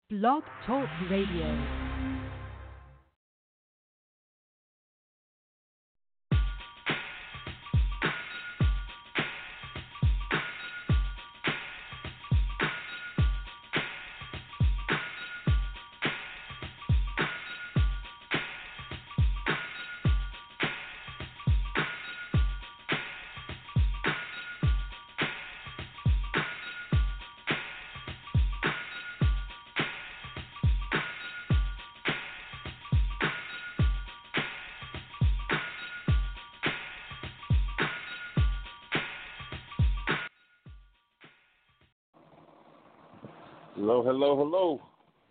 Blog Talk Radio. Hello, hello, hello.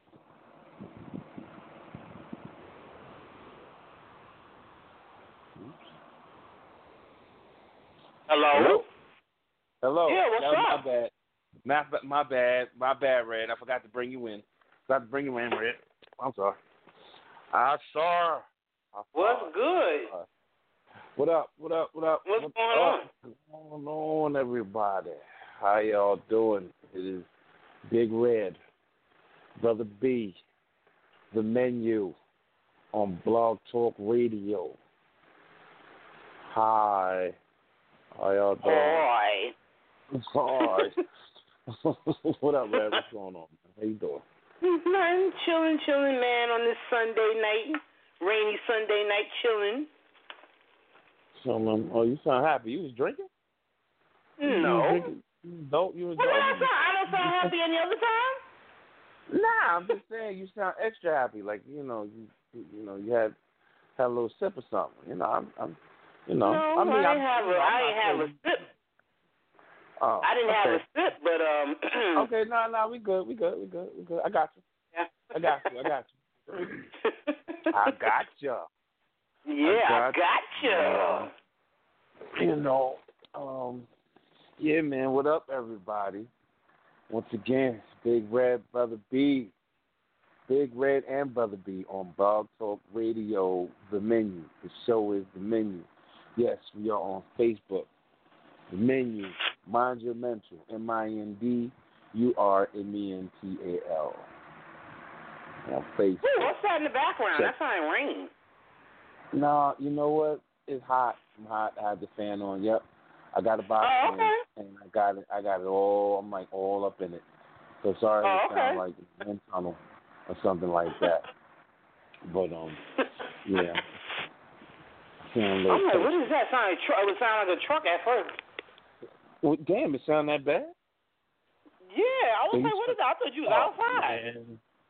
Hello? Hello. Yeah, what's That up? was my bad. My bad, Red. I forgot to bring you in. Red. I'm sorry. What's good? What up? What's going on? What's going on, everybody? How y'all doing? It is Big Red, Brother B, The Menu on Blog Talk Radio. Hi. How y'all doing? Boy. Hi. What up, Red? What's going on, man? How you doing? Nothing. Chilling, man, on this Sunday night. Rainy Sunday night, chilling. Oh, you sound happy. You was drinking? No. You was drinking? You was I don't sound happy any other time? Nah, I'm just saying you sound extra happy. Like, you had a little sip or something. I'm No, I didn't have a sip. Oh, I didn't have a sip, but Okay, no, we good. I got you. Yeah. I got you. I got you. Yeah, I got you. Yeah, man. What up, everybody? Once again, it's Big Red, Brother B. Big Red and Brother B on Blog Talk Radio, The Menu. The show is The Menu. Yes, we are on Facebook. The Menu, Mind Your Mental, MINDURMENTAL on Facebook. Ooh, what's that in the background? That sounds like rain. No, you know what? It's hot. I'm hot. I have the fan on. Yep. I got a box fan, and I got it all. I'm like all up in it. So sorry if it sounds like a wind tunnel or something like that. But yeah. I'm like, what is that? It would sound like a truck at first. Well, damn, it sound that bad? Yeah, I was like, what is that? I thought you was outside.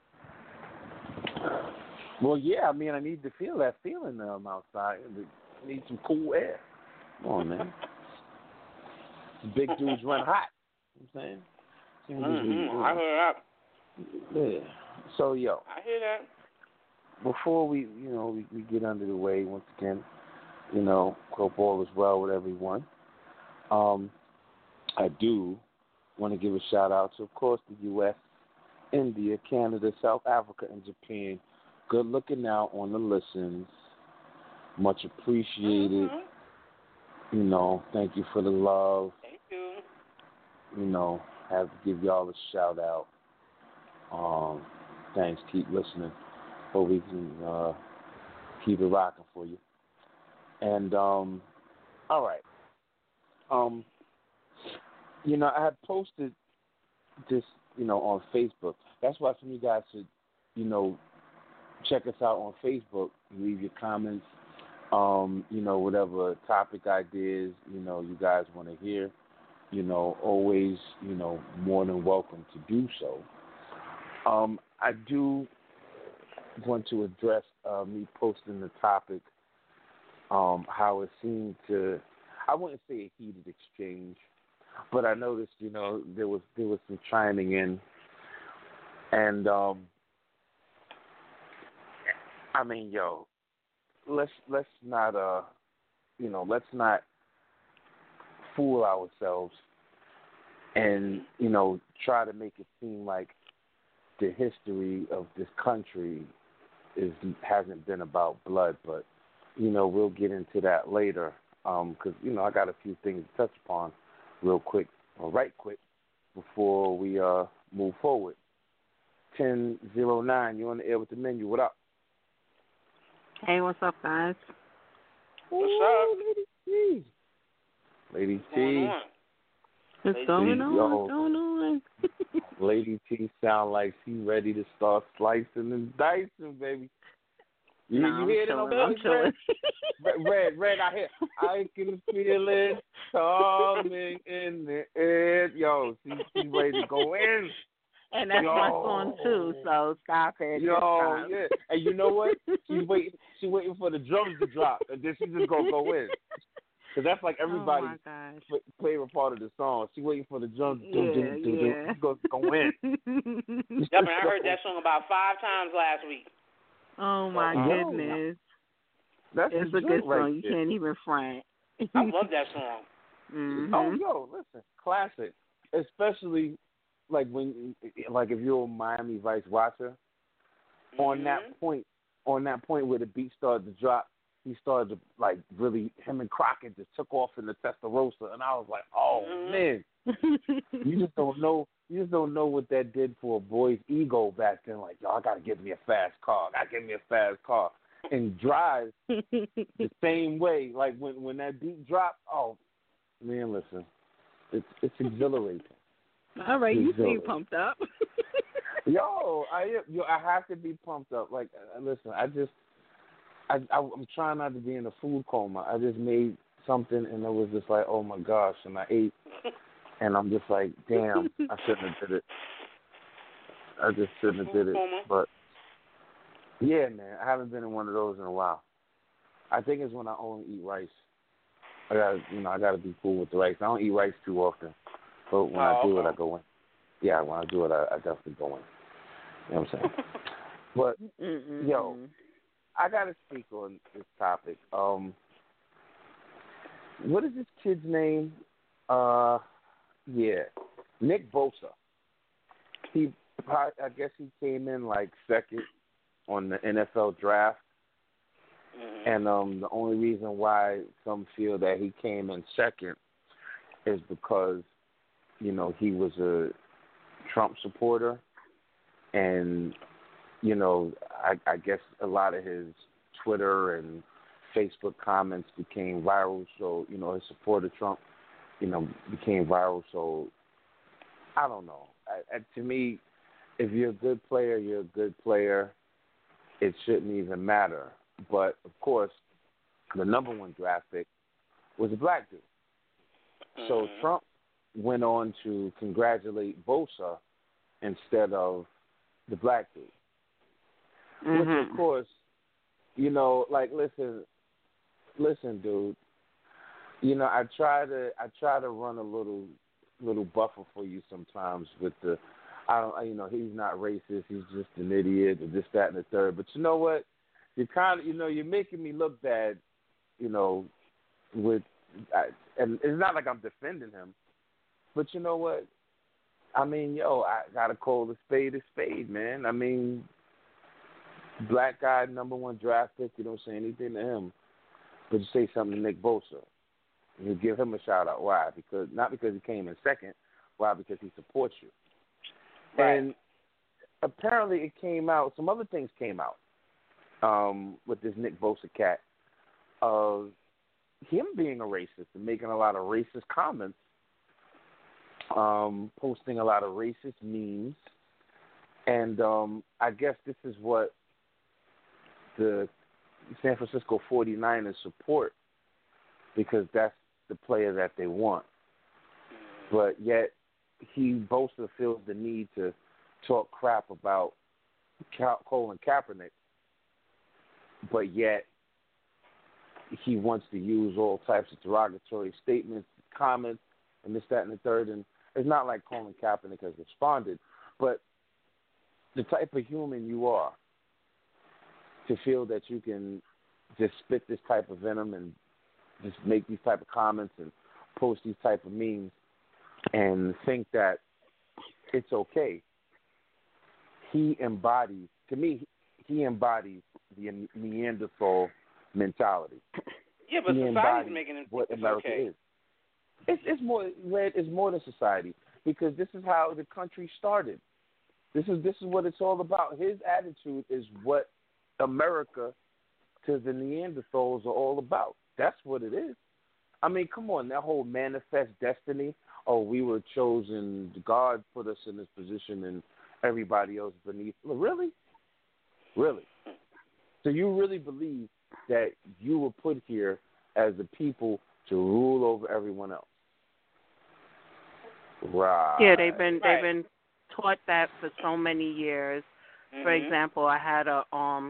Man. Well, yeah, I mean, I need to feel that feeling outside. I need some cool air. Come on, man. Big dudes run hot. You know what I'm saying? I heard that. Yeah. So, I hear that. Before we get under the way once again, hope all is well with everyone. I do want to give a shout out to, of course, the U.S., India, Canada, South Africa, and Japan. Good looking out on the listens. Much appreciated. Thank you for the love. Thank you. Have to give y'all a shout out. Thanks. Keep listening. Hope we can keep it rocking for you. And all right. I had posted this, on Facebook. That's why some of you guys should, check us out on Facebook. Leave your comments. Whatever topic ideas, you guys want to hear, always, more than welcome to do so. I do want to address me posting the topic, how it seemed to, I wouldn't say a heated exchange, but I noticed, there was some chiming in, and I mean, let's not let's not fool ourselves and try to make it seem like the history of this country hasn't been about blood, but we'll get into that later because I got a few things to touch upon right quick before we move forward. 1009. You're on the air with the menu. What up? Hey, what's up, guys? What's up? Lady T. Lady T. What's going on? Yo. What's going on? Lady T sound like she ready to start slicing and dicing, baby. You hear that? I'm chilling. Red, I can feel it coming in the air. Yo, she's ready to go in. And that's my song too, so stop it. Yo, yeah. And you know what? She's waiting for the drums to drop, and then she's just gonna go in. Cause that's like everybody's favorite part of the song. She's waiting for the drums to go in. Yeah, man, I heard that song about 5 times last week. Oh my goodness. It's a good song. You can't even front. I love that song. Mm-hmm. Oh, yo, listen, classic. Especially like if you're a Miami Vice watcher, on that point where the beat started to drop, he started to like really, him and Crockett just took off in the Testarossa, and I was like, oh man, you just don't know what that did for a boy's ego back then. Like, yo, I gotta get me a fast car. And drive the same way. Like when that beat dropped, oh man, listen, it's exhilarating. All right, you seem pumped up. Yo, I have to be pumped up. Like, listen, I'm trying not to be in a food coma. I just made something, and it was just like, oh my gosh, and I ate, and I'm just like, damn, I shouldn't have did it. I just shouldn't have did it. But yeah, man, I haven't been in one of those in a while. I think it's when I only eat rice. I gotta be cool with the rice. I don't eat rice too often, but when I do it, I go in. Yeah, when I do it, I definitely go in. You know what I'm saying? But yo, I gotta speak on this topic. What is this kid's name? Nick Bosa. I guess he came in like second on the NFL draft. And the only reason why some feel that he came in second is because, he was a Trump supporter. And, I guess a lot of his Twitter and Facebook comments became viral. So, his support of Trump, became viral. So, I don't know. To me, if you're a good player, you're a good player. It shouldn't even matter. But, of course, the number one draft pick was a black dude. So Trump went on to congratulate Bosa instead of the black dude. Which, of course, listen, dude. I try to run a little buffer for you sometimes with the, he's not racist, he's just an idiot, or this, that, and the third. But you know what? You're kind of, you're making me look bad, and it's not like I'm defending him, but you know what? I mean, I gotta call a spade, man. I mean, black guy, number one draft pick. You don't say anything to him, but you say something to Nick Bosa. You give him a shout out. Why? Not because he came in second. Why? Because he supports you. Right. And apparently, it came out. Some other things came out. With this Nick Bosa cat, of him being a racist and making a lot of racist comments, posting a lot of racist memes, and I guess this is what the San Francisco 49ers support, because that's the player that they want. But yet, Bosa feels the need to talk crap about Colin Kaepernick, but yet he wants to use all types of derogatory statements, comments, and this, that, and the third. And it's not like Colin Kaepernick has responded, but the type of human you are to feel that you can just spit this type of venom and just make these type of comments and post these type of memes and think that it's okay. He embodies the Neanderthal mentality. Yeah, but society's making it what America is. It's more than society, because this is how the country started. This is what it's all about. His attitude is what America to the Neanderthals are all about. That's what it is. I mean, come on, that whole manifest destiny. Oh, we were chosen. God put us in this position, and everybody else beneath. Really? Really? So you really believe that you were put here as the people to rule over everyone else? Right. Yeah, they've been taught that for so many years. Mm-hmm. For example, I had a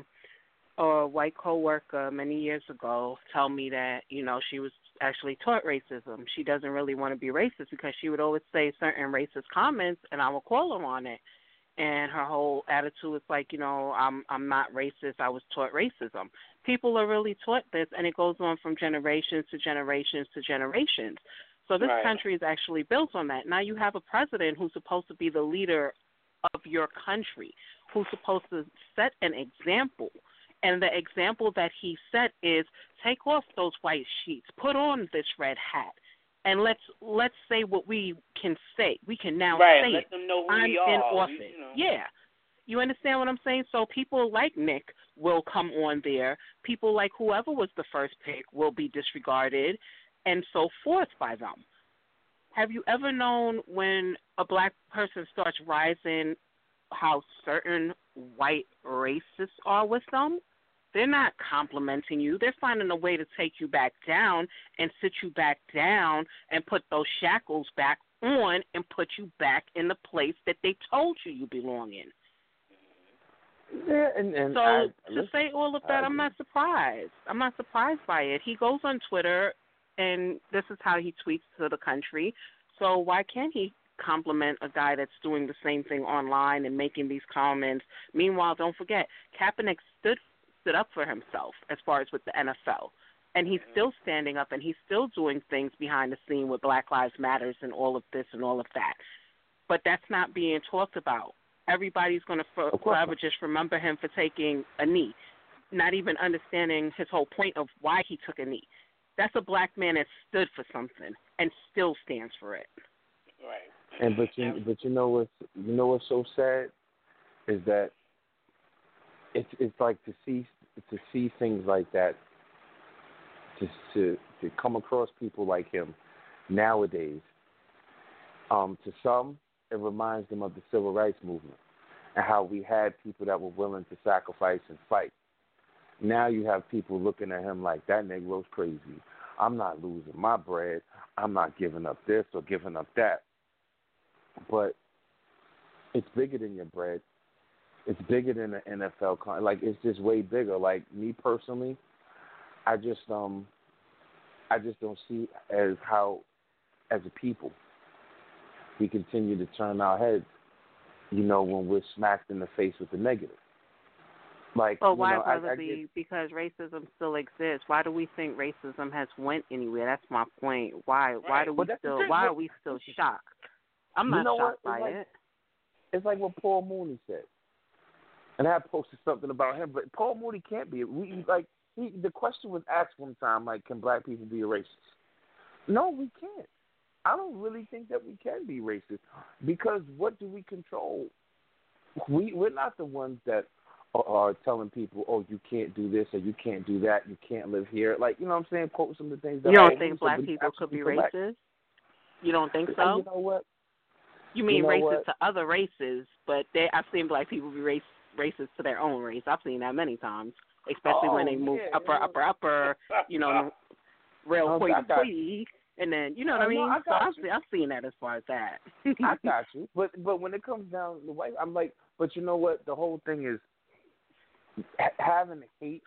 white coworker many years ago tell me that, you know, she was actually taught racism. She doesn't really want to be racist because she would always say certain racist comments, and I would call her on it. And her whole attitude was like, you know, I'm not racist. I was taught racism. People are really taught this, and it goes on from generations to generations to generations. So this country is actually built on that. Now you have a president who's supposed to be the leader of your country, who's supposed to set an example. And the example that he set is take off those white sheets, put on this red hat, and let's say what we can say. We can now say let them know who I'm we are. in office. You know. Yeah. You understand what I'm saying? So people like Nick will come on there. People like whoever was the first pick will be disregarded and so forth by them. Have you ever known when a black person starts rising how certain white racists are with them? They're not complimenting you. They're finding a way to take you back down and sit you back down and put those shackles back on and put you back in the place that they told you belong in. Yeah, and so to say all of that, I'm not surprised. I'm not surprised by it. He goes on Twitter, and this is how he tweets to the country. So why can't he compliment a guy that's doing the same thing online and making these comments? Meanwhile, don't forget, Kaepernick stood up for himself as far as with the NFL. And he's still standing up, and he's still doing things behind the scene with Black Lives Matters and all of this and all of that. But that's not being talked about. Everybody's going to forever just remember him for taking a knee, not even understanding his whole point of why he took a knee. That's a black man that stood for something and still stands for it. Right. And but you know what's so sad is that it's like to see things like that, to come across people like him nowadays. To some, it reminds them of the civil rights movement and how we had people that were willing to sacrifice and fight. Now you have people looking at him like, that Negro's crazy. I'm not losing my bread. I'm not giving up this or giving up that. But it's bigger than your bread. It's bigger than the NFL. Like, it's just way bigger. Like, me personally, I just don't see as how, as a people, we continue to turn our heads, you know, when we're smacked in the face with the negative. Like, well, why, Brother B? Because racism still exists. Why do we think racism has went anywhere? That's my point. Why are we still shocked? I'm not shocked by it. It's like what Paul Mooney said. And I posted something about him, but Paul Mooney can't be. The question was asked one time, like, can black people be a racist? No, we can't. I don't really think that we can be racist because what do we control? We're not the ones that are telling people, oh, you can't do this or you can't do that, you can't live here. Like, you know what I'm saying? Quote some of the things that you don't think black people could be racist? You don't think so? You know what? You mean racist to other races, but I've seen black people be racist to their own race. I've seen that many times, especially when they move upper, you know, real hoity-toity. And then, you know what I mean? So I've seen that as far as that. I got you. But when it comes down to white, I'm like, but you know what? The whole thing is having hate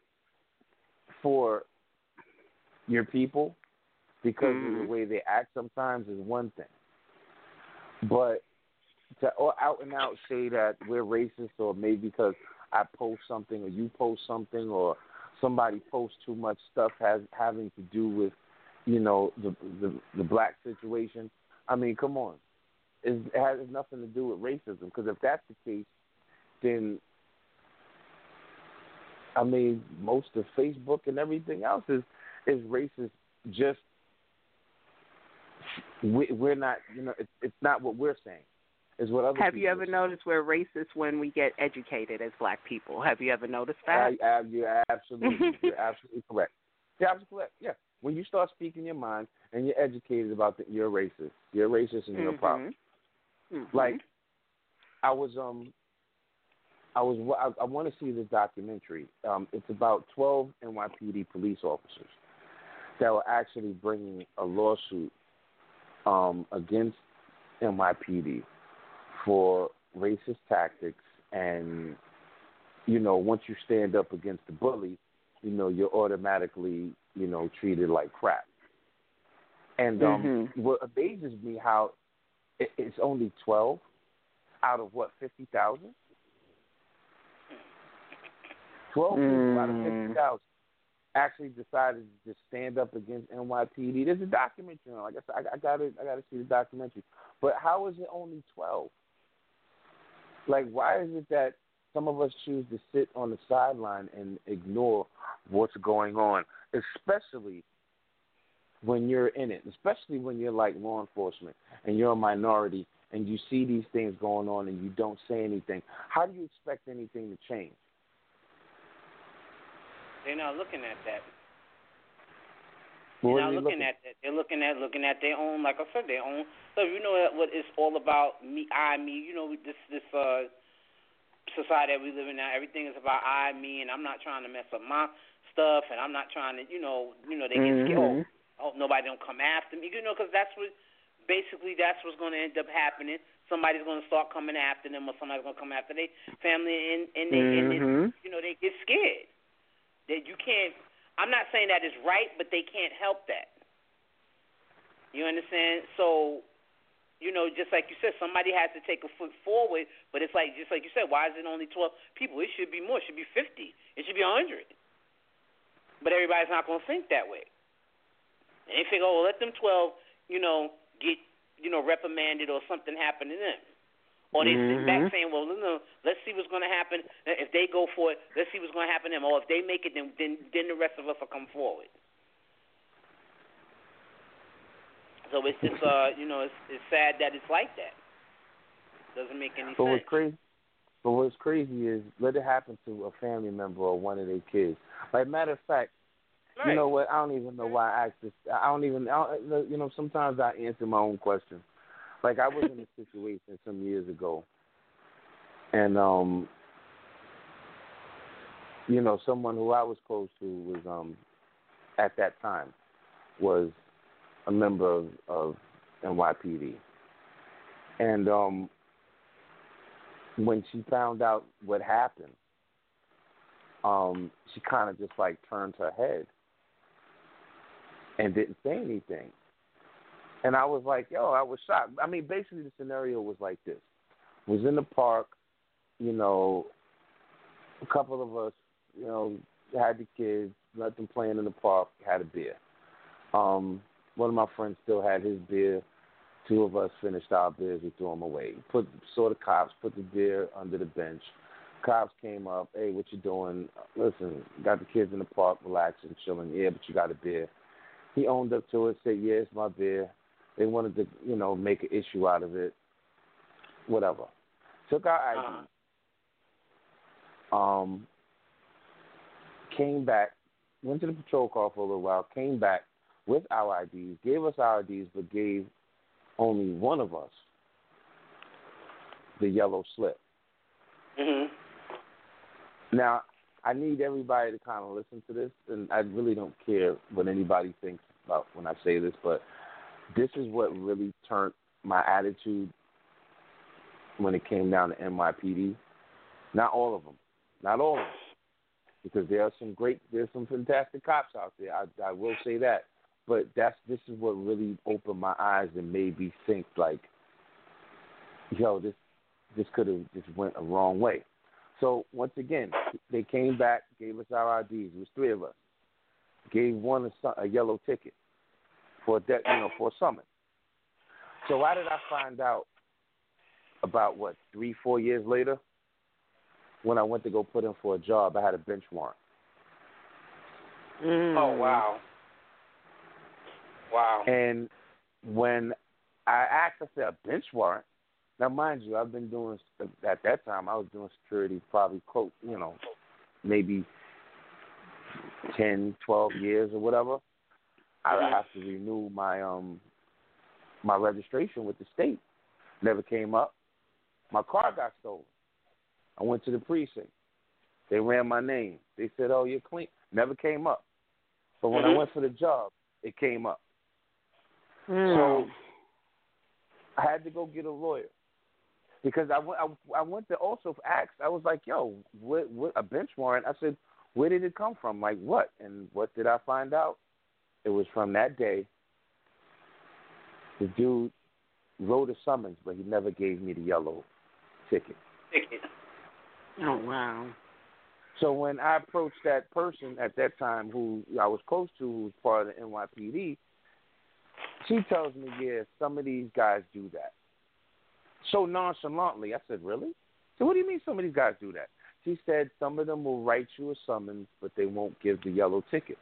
for your people because of the way they act sometimes is one thing. But to out and out say that we're racist or maybe because I post something or you post something or somebody posts too much stuff having to do with, you know, the black situation. I mean, come on. It has nothing to do with racism because if that's the case, then, I mean, most of Facebook and everything else is racist. Just we're not, you know, it's not what we're saying. is what other Have people you ever say. noticed we're racist when we get educated as black people? Have you ever noticed that? You're absolutely correct. You're absolutely correct. Yeah. When you start speaking your mind and you're educated about that, you're racist. You're racist and you're a problem. Like, I want to see this documentary. It's about 12 NYPD police officers that were actually bringing a lawsuit against NYPD for racist tactics, and once you stand up against the bully, you're automatically treated like crap. And what amazes me how it's only 12 out of 50,000. 12 people out of 50,000 actually decided to just stand up against NYPD. There's a documentary on. Like I said, I gotta see the documentary. But how is it only 12? Like, why is it that some of us choose to sit on the sideline and ignore what's going on, especially when you're in it, especially when you're like law enforcement and you're a minority and you see these things going on and you don't say anything? How do you expect anything to change? They're not looking at that. Well, They're not looking at that. They're looking at their own, like I said, their own. So what it's all about, me, I, me. This society that we live in now, everything is about I, me, and I'm not trying to mess up my stuff, and I'm not trying to, they get scared. Oh, nobody don't come after me, because that's what's going to end up happening. Somebody's going to start coming after them, or somebody's going to come after their family, and they get scared. That you can't. I'm not saying that is right, but they can't help that. You understand? So, just like you said, somebody has to take a foot forward. But it's like, just like you said, why is it only 12 people? It should be more. It should be 50. It should be 100. But everybody's not going to think that way. And they figure, let them 12, get, reprimanded or something happen to them. Or they sit back saying, well, let's see what's going to happen. If they go for it, let's see what's going to happen to them. Or if they make it, then the rest of us will come forward. So it's just, it's sad that it's like that. Doesn't make any sense. What's crazy is let it happen to a family member or one of their kids. Like, matter of fact, right. You know what? I don't even know why I asked this. Sometimes I answer my own questions. Like, I was in a situation some years ago, and, someone who I was close to was, at that time, was a member of NYPD. And when she found out what happened, she kind of just, like, turned her head and didn't say anything. And I was like, I was shocked. I mean, basically the scenario was like this. Was in the park, a couple of us, had the kids, let them playing in the park, had a beer. One of my friends still had his beer. Two of us finished our beers, we threw them away. Saw the cops, put the beer under the bench. Cops came up, hey, what you doing? Listen, got the kids in the park, relaxing, chilling. Yeah, but you got a beer. He owned up to it, said, yeah, it's my beer. They wanted to, make an issue out of it. Whatever. Took our ID. Came back, went to the patrol car for a little while, came back with our IDs, gave us our IDs, but gave only one of us the yellow slip. Now, I need everybody to kind of listen to this, and I really don't care what anybody thinks about when I say this, but this is what really turned my attitude when it came down to NYPD. Not all of them. Because there's some fantastic cops out there. I will say that. But this is what really opened my eyes and made me think, like, this could have just went a wrong way. So once again, they came back, gave us our IDs. It was three of us. Gave one a yellow ticket for a summons. So why did I find out about 3-4 years later? When I went to go put in for a job, I had a bench warrant. Oh, wow. Wow. And when I asked, I said, a bench warrant? Now, mind you, I've been doing, at that time, I was doing security probably, maybe 10, 12 years or whatever. I have to renew my my registration with the state. Never came up. My car got stolen. I went to the precinct. They ran my name. They said, "Oh, you're clean." Never came up. But when I went for the job, it came up. So I had to go get a lawyer because I went to also ask. I was like, "Yo, what a bench warrant?" I said, "Where did it come from? Like what?" And what did I find out? It was from that day. The dude wrote a summons, but he never gave me the yellow ticket. Oh, wow. So when I approached that person at that time who I was close to, who was part of the NYPD, she tells me, yeah, some of these guys do that. So nonchalantly, I said, really? So what do you mean some of these guys do that? She said some of them will write you a summons, but they won't give the yellow ticket.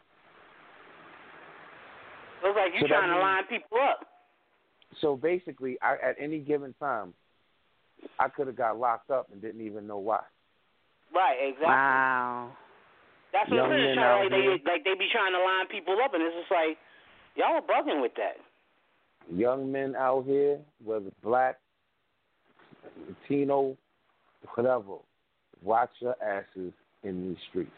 Looks like you're trying to line people up. So basically, at any given time, I could have got locked up and didn't even know why. Right, exactly. Wow. That's what I'm saying. They be trying to line people up, and it's just like, y'all are bugging with that. Young men out here, whether black, Latino, whatever, watch your asses in these streets.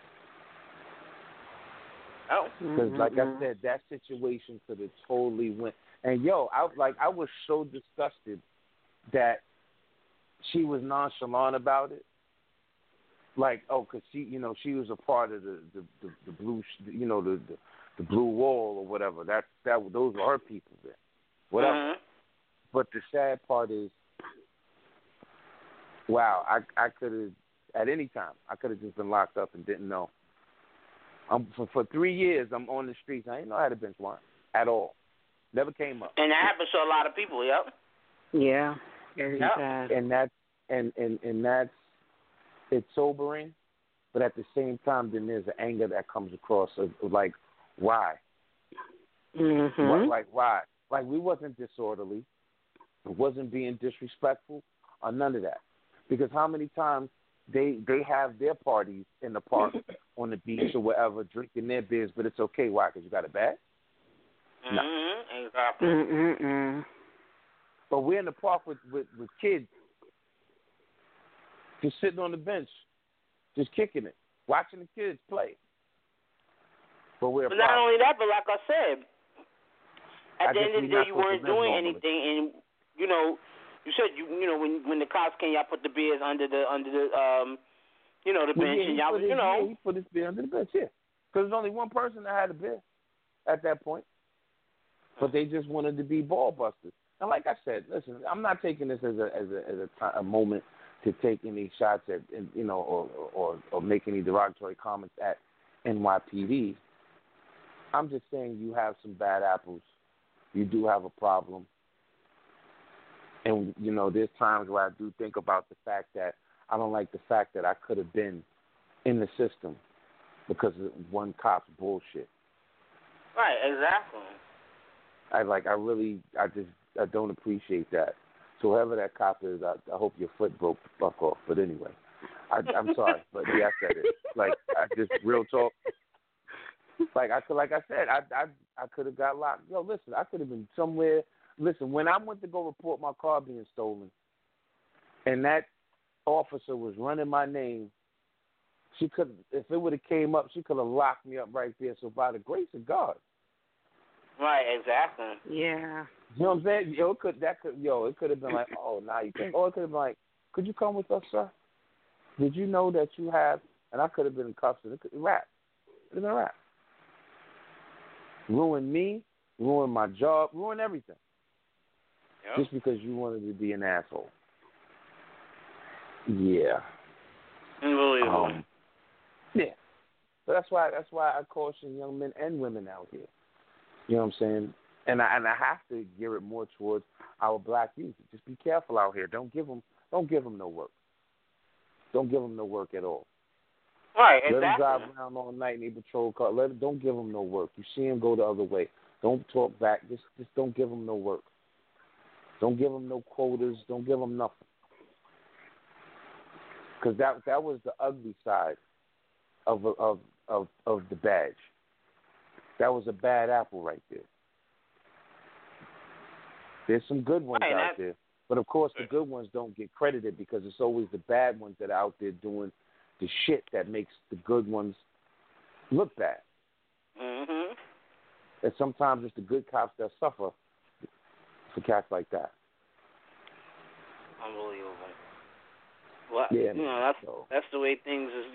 Oh. Because, like I said, that situation could have totally went. And, I was so disgusted that she was nonchalant about it. Like, because she was a part of the blue, the blue wall or whatever. Those were her people there. Whatever. But the sad part is, wow, I could have, at any time, I could have just been locked up and didn't know. For 3 years, I'm on the streets. I didn't know I had a bench warrant at all. Never came up. And that happens to a lot of people, yep. Yeah. Very sad. And that's, it's sobering, but at the same time, then there's an anger that comes across of like, why? Why? Like, we wasn't disorderly. It wasn't being disrespectful or none of that. Because how many times they have their parties in the park, on the beach or wherever, drinking their beers, but it's okay. Why? Because you got a bag? No. Exactly. But we're in the park with kids, just sitting on the bench, just kicking it, watching the kids play. But not only that, but like I said, at the end of the day, you weren't doing anything, and you said when the cops came, y'all put the beers under the the bench, and y'all he put his beer under the bench, yeah, because there's only one person that had a beer at that point, but they just wanted to be ball busters. And like I said, listen, I'm not taking this as a moment to take any shots at or make any derogatory comments at NYPD. I'm just saying you have some bad apples. You do have a problem. And, there's times where I do think about the fact that I don't like the fact that I could have been in the system because of one cop's bullshit. Right, exactly. I don't appreciate that. So whoever that cop is, I hope your foot broke the fuck off. But anyway, I'm sorry, but yeah, I said it. Like, I just real talk. Like I said, I could have got locked. Yo, listen, I could have been somewhere. Listen, when I went to go report my car being stolen, and that officer was running my name, she could, if it would have came up, she could have locked me up right there. So by the grace of God. Right, exactly. Yeah. You know what I'm saying? It could have been like, oh, now you think. Or it could have been like, could you come with us, sir? Did you know that you have, and I could have been in cuffs, and it could rap. It would have been a rap. Ruin me, ruin my job, ruin everything. Yep. Just because you wanted to be an asshole. Yeah. Unbelievable. Yeah. So that's why I caution young men and women out here. You know what I'm saying? And I have to gear it more towards our black youth. Just be careful out here. Don't give them no work. Don't give them no work at all. Right, exactly. Let them drive around all night in a patrol car. Don't give them no work. You see them go the other way. Don't talk back. Just don't give them no work. Don't give them no quotas. Don't give them nothing. Because that was the ugly side of the badge. That was a bad apple right there. There's some good ones out there, but of course the good ones don't get credited because it's always the bad ones that are out there doing the shit that makes the good ones look bad. Mhm. And sometimes it's the good cops that suffer for cats like that. Unbelievable. Well, yeah, that's the way things is,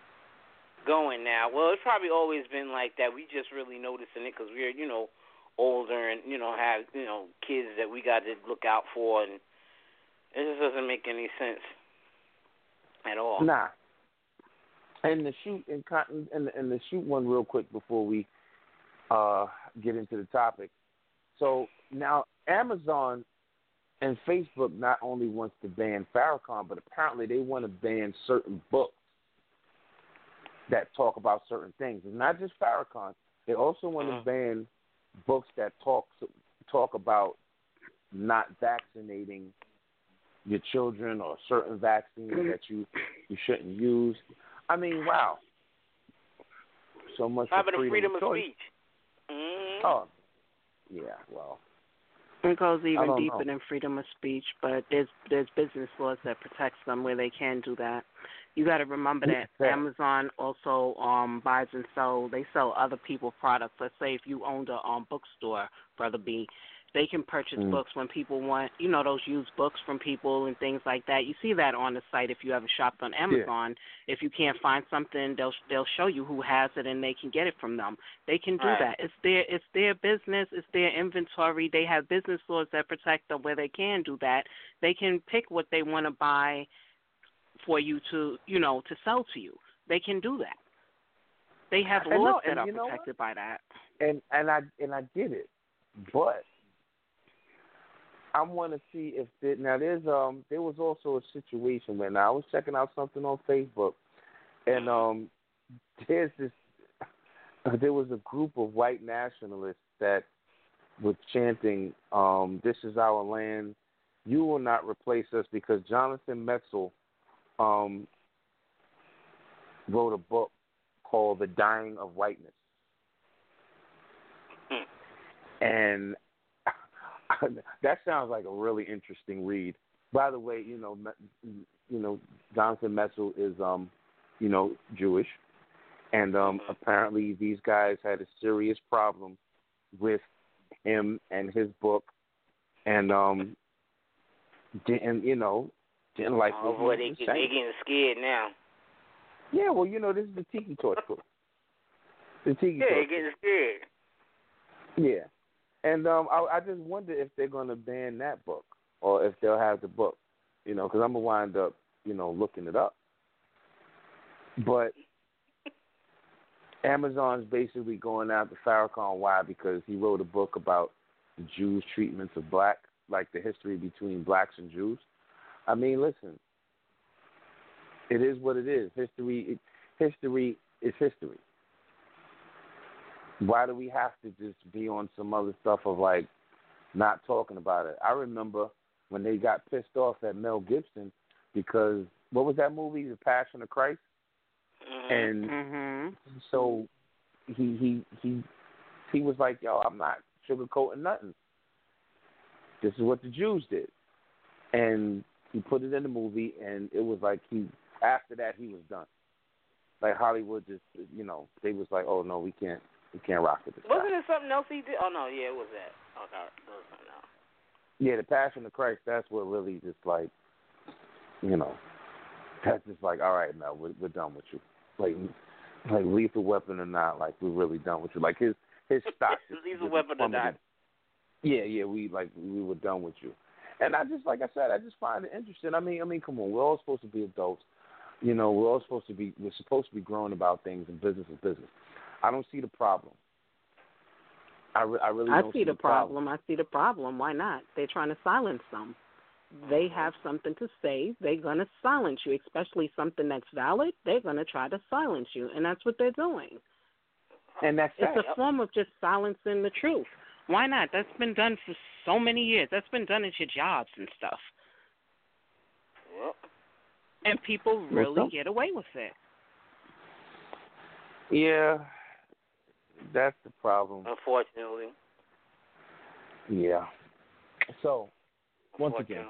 going now. Well, it's probably always been like that. We just really noticing it because we're, older and, have, kids that we got to look out for, and it just doesn't make any sense at all. Nah. And the shoot one real quick before we get into the topic. So now Amazon and Facebook not only wants to ban Farrakhan, but apparently they want to ban certain books that talk about certain things. It's not just Farrakhan. They also want to ban books that talk about not vaccinating your children or certain vaccines that you shouldn't use. I mean, wow. So much for freedom of speech. Mm-hmm. Oh, yeah, well. It goes even deeper than freedom of speech, but there's business laws that protects them where they can do that. You got to remember that Amazon also buys and they sell other people's products. Let's say if you owned a bookstore, Brother B, they can purchase books when people want, those used books from people and things like that. You see that on the site if you ever shopped on Amazon. Yeah. If you can't find something, they'll show you who has it and they can get it from them. They can do that. It's their business. It's their inventory. They have business laws that protect them where they can do that. They can pick what they want to buy for you to, to sell to you. They can do that. They have laws that are protected by that. And I get it, but I want to see if there was also a situation when I was checking out something on Facebook, and there was a group of white nationalists that were chanting, "This is our land. You will not replace us," because Jonathan Metzl wrote a book called "The Dying of Whiteness," and that sounds like a really interesting read. By the way, Jonathan Metzl is, Jewish, and apparently these guys had a serious problem with him and his book, and didn't like. Oh boy, they getting scared now. Yeah, well, this is the Tiki Torch book. The Tiki Torch. They're getting scared. Yeah. And I just wonder if they're going to ban that book or if they'll have the book, because I'm going to wind up, looking it up. But Amazon's basically going after Farrakhan. Why? Because he wrote a book about the Jews' treatments of black, like the history between blacks and Jews. I mean, listen, it is what it is. History is history. Why do we have to just be on some other stuff of like not talking about it? I remember when they got pissed off at Mel Gibson because what was that movie, The Passion of Christ? And so he was like, "Yo, I'm not sugarcoating nothing. This is what the Jews did," and he put it in the movie, and it was like after that he was done. Like Hollywood just, they was like, "Oh no, we can't rock with this." Wasn't it something else he did? Oh no, yeah, it was that. Okay, it was something else. Yeah, The Passion of Christ. That's what really just like, that's just like, all right, Mel, we're done with you. Like Lethal Weapon or not, like we're really done with you. Like his stock. Lethal Weapon or not. Yeah, we were done with you. And I just, like I said, I just find it interesting. I mean, come on, we're all supposed to be adults. We're supposed to be growing about things, and business is business. I don't see the problem. I really don't see the problem. I see the problem. Why not? They're trying to silence them. They have something to say. They're going to silence you, especially something that's valid. They're going to try to silence you, and that's what they're doing. And it's a form of just silencing the truth. Why not? That's been done for so many years. That's been done at your jobs and stuff. Yep. And people really get away with it. Yeah, that's the problem. Unfortunately. Yeah. So, once again,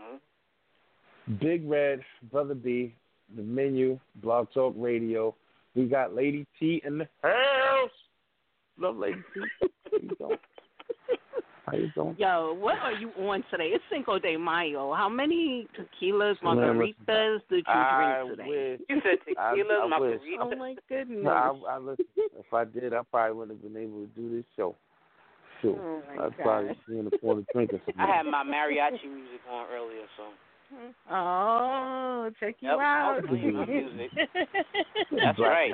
Big Red, Brother B, the menu, Blog Talk Radio. We got Lady T in the house. Love Lady T. How you doing? How you doing? Yo, what are you on today? It's Cinco de Mayo. How many tequilas, margaritas did you drink today? You said tequilas, margaritas? Oh, my goodness. No, I listen. If I did, I probably wouldn't have been able to do this show. Sure. Oh I'd probably be in the corner drinking something. I had my mariachi music on earlier, so. Oh, check you out. I was playing my music. That's right.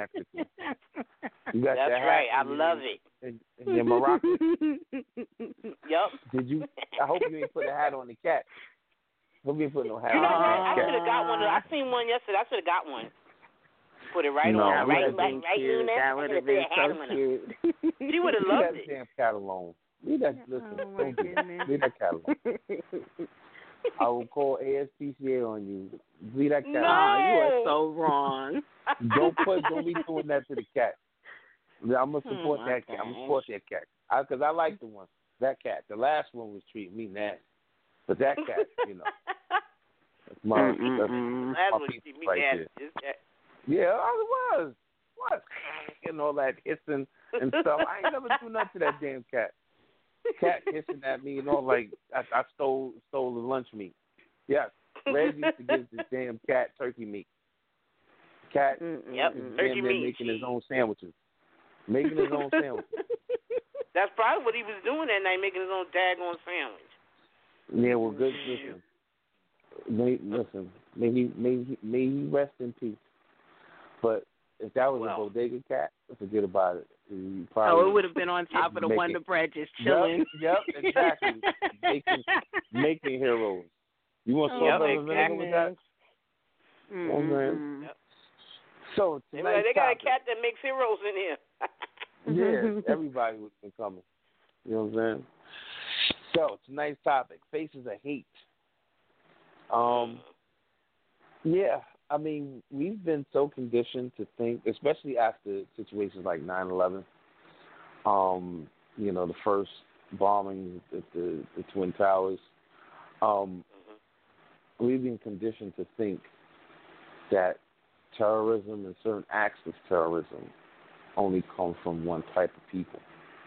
You got That's right. I love it. And your Moroccan. Yep. Did you? I hope you ain't put a hat on the cat. Hope you ain't put no hat on the I cat. should have got one. I seen one yesterday. I should have got one. Put it right No, on. Right, that would have been so cute. She would have loved it. Leave that damn cat alone. Leave that. Listen. Don't do that. Leave that cat alone. I will call ASPCA on you. Leave that cat alone. You are so wrong. Don't be doing that to the cat. I'm gonna support that cat. I'm gonna support that cat because I like the one. That cat. The last one was treating me nasty, but that cat, that's my piece right there. Yeah, it was. What? And all that hissing and stuff. I ain't never do nothing to that damn cat. Cat hissing at me and all like I stole the lunch meat. Yes, Red used to give this damn cat turkey meat. Cat turkey meat. Making his own sandwiches. Making his own sandwiches. That's probably what he was doing that night, making his own daggone sandwich. Yeah, well, good. Listen. May he rest in peace. But if that was a bodega cat, forget about it. It would have been on top of the Wonder Bread, just chilling. Yep, exactly. making heroes. You want some vinegar with that? Yep. So they got a cat that makes heroes in here. Yeah, everybody would be coming. You know what I'm saying? So tonight's topic: faces of hate. Yeah, I mean, we've been so conditioned to think, especially after situations like 9/11. The first bombing at the Twin Towers. We've been conditioned to think that terrorism and certain acts of terrorism only come from one type of people.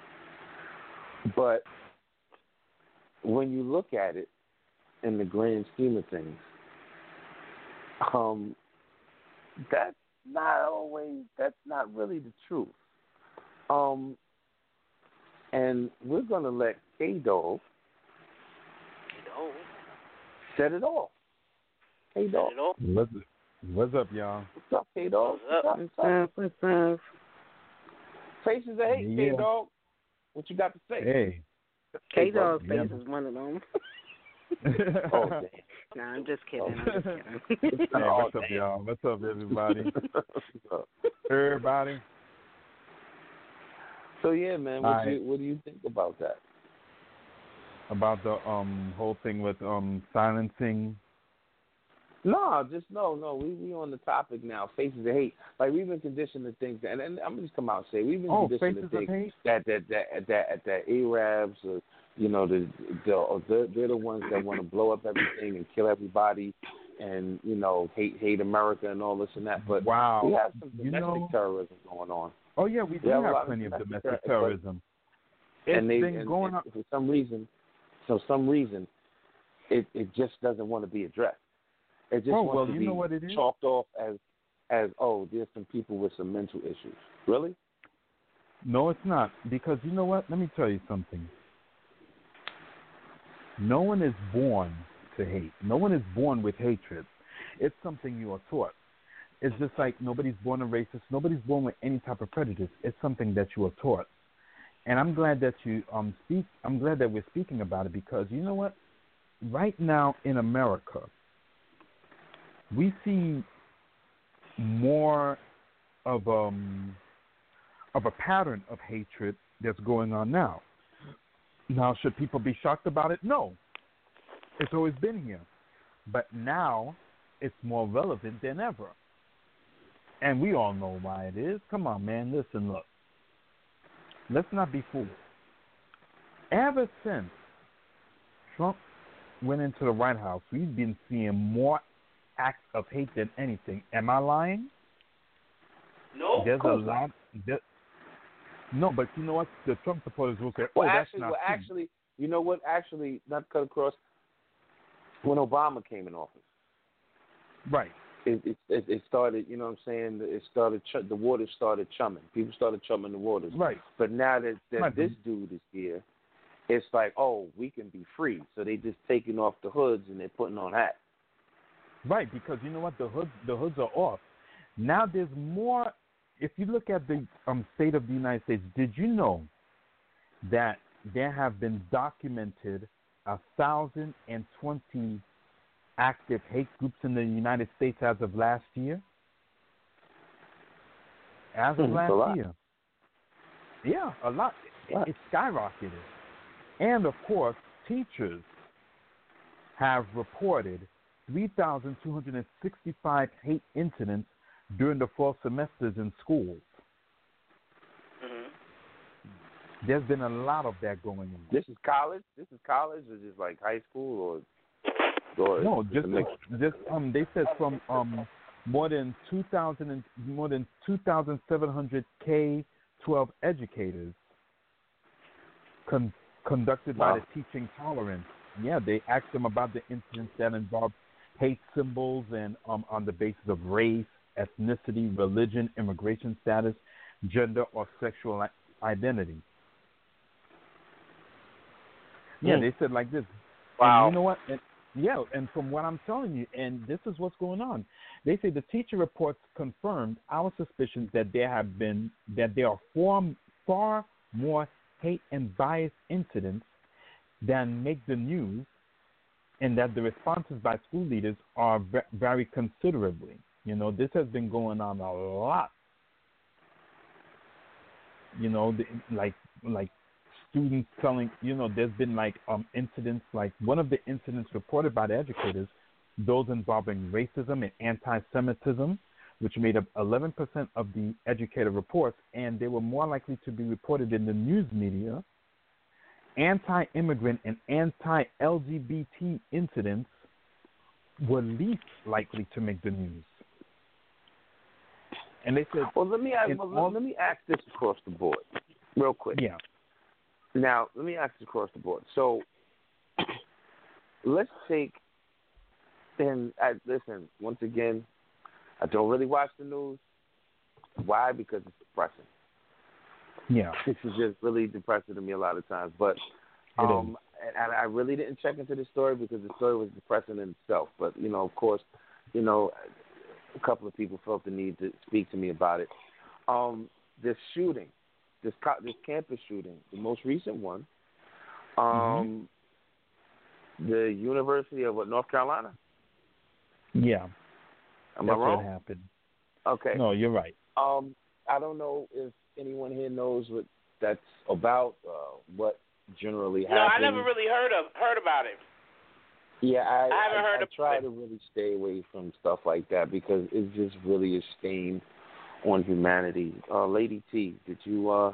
But when you look at it in the grand scheme of things, that's not really the truth. And we're going to let K-Dog set it off. K-Dog. What's up, y'all? What's up, K-Dog? What's up? Faces of hate, yeah. K-Dog. What you got to say? Hey. K-Dog's face is one of them. Oh, damn. No, I'm just kidding. Hey, what's up, y'all? What's up, everybody? Everybody. So, yeah, man, what do you think about that? About the whole thing with silencing? No, we on the topic now. Faces of hate. Like, we've been conditioned to think that, and I'm just come out and say we've been conditioned to think that Arabs, they're the ones that want to blow up everything and kill everybody, and hate America and all this and that. But we have some domestic terrorism going on. Oh yeah, we do have plenty of domestic terrorism. And for some reason, it just doesn't want to be addressed. It just wants to be chalked off as there's some people with some mental issues. Really? No, it's not. Because you know what? Let me tell you something. No one is born to hate. No one is born with hatred. It's something you are taught. It's just like nobody's born a racist. Nobody's born with any type of prejudice. It's something that you are taught. And I'm glad that you speak. I'm glad that we're speaking about it because you know what? Right now in America, we see more of a pattern of hatred that's going on now. Now, should people be shocked about it? No. It's always been here. But now it's more relevant than ever. And we all know why it is. Come on, man. Listen, look. Let's not be fooled. Ever since Trump went into the White House, we've been seeing more acts of hate than anything. Am I lying? No. There's a lot. No, but you know what? The Trump supporters will say, "Oh, that's not true." Actually, you know what? Actually, not to cut across. When Obama came in office, right? It started. You know what I'm saying? It started. The waters started chumming. People started chumming the waters. Right. But now that this dude is here, it's like, oh, we can be free. So they just taking off the hoods and they're putting on hats. Right, because you know what? The hoods are off. Now there's more. If you look at the state of the United States, did you know that there have been documented 1,020 active hate groups in the United States as of last year? As of last year. Yeah, a lot. It skyrocketed. And, of course, teachers have reported 3,265 hate incidents during the fall semesters in schools. Mm-hmm. There's been a lot of that going on. This is college? Or just like high school or no, just they said from more than 2,700 K-12 educators conducted by the Teaching Tolerance. Yeah, they asked them about the incidents that involved hate symbols and on the basis of race, ethnicity, religion, immigration status, gender, or sexual identity. Yeah, they said like this. Wow. And you know what? And from what I'm telling you, and this is what's going on. They say the teacher reports confirmed our suspicions that there are far more hate and bias incidents than make the news, and that the responses by school leaders are vary considerably. You know, this has been going on a lot. You know, like students telling, you know, there's been like incidents, like one of the incidents reported by the educators, those involving racism and anti-Semitism, which made up 11% of the educator reports, and they were more likely to be reported in the news media. Anti-immigrant and anti-LGBT incidents were least likely to make the news. And they said, well, let me ask this across the board, real quick. Yeah. Now, let me ask this across the board. So, let's take, and listen, once again, I don't really watch the news. Why? Because it's depressing. Yeah. This is just really depressing to me a lot of times. But and I really didn't check into the story because the story was depressing in itself. But, you know, of course, you know, a couple of people felt the need to speak to me about it. This shooting, this campus shooting, the most recent one, the University of North Carolina? Yeah. Am I wrong? What happened. Okay. No, you're right. I don't know if anyone here knows what that's about, what generally happens. No, I never really heard about it. Yeah, I haven't heard of it. I try to really stay away from stuff like that because it's just really a stain on humanity. Lady T, did you,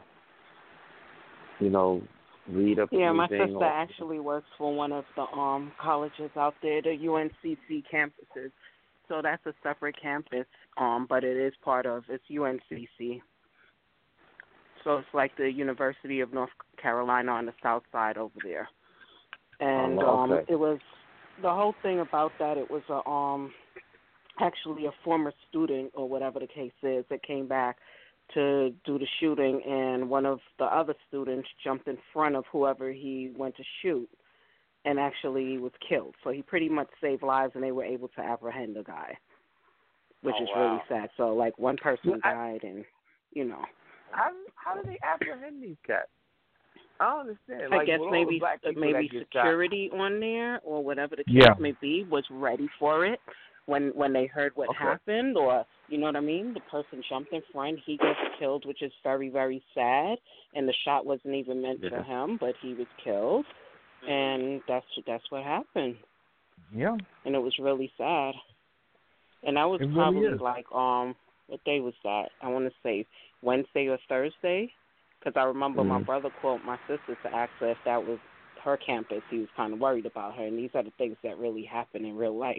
read up? Yeah, my sister actually works for one of the colleges out there, the UNCC campuses. So that's a separate campus, but it's UNCC. So it's like the University of North Carolina on the south side over there. And it was the whole thing about that. It was actually a former student or whatever the case is that came back to do the shooting, and one of the other students jumped in front of whoever he went to shoot and actually was killed. So he pretty much saved lives, and they were able to apprehend the guy, which is really sad. So, like, one person died, and, you know. How do they apprehend these cats? I don't understand. I guess maybe security on there or whatever the case may be was ready for it when they heard what happened, or You know what I mean? The person jumped in front. He gets killed, which is very, very sad. And the shot wasn't even meant for him, but he was killed. And that's what happened. Yeah. And it was really sad. And that was probably like what day was that? I want to say Wednesday or Thursday, because I remember my brother called my sister to ask her if that was her campus. He was kind of worried about her, and these are the things that really happen in real life.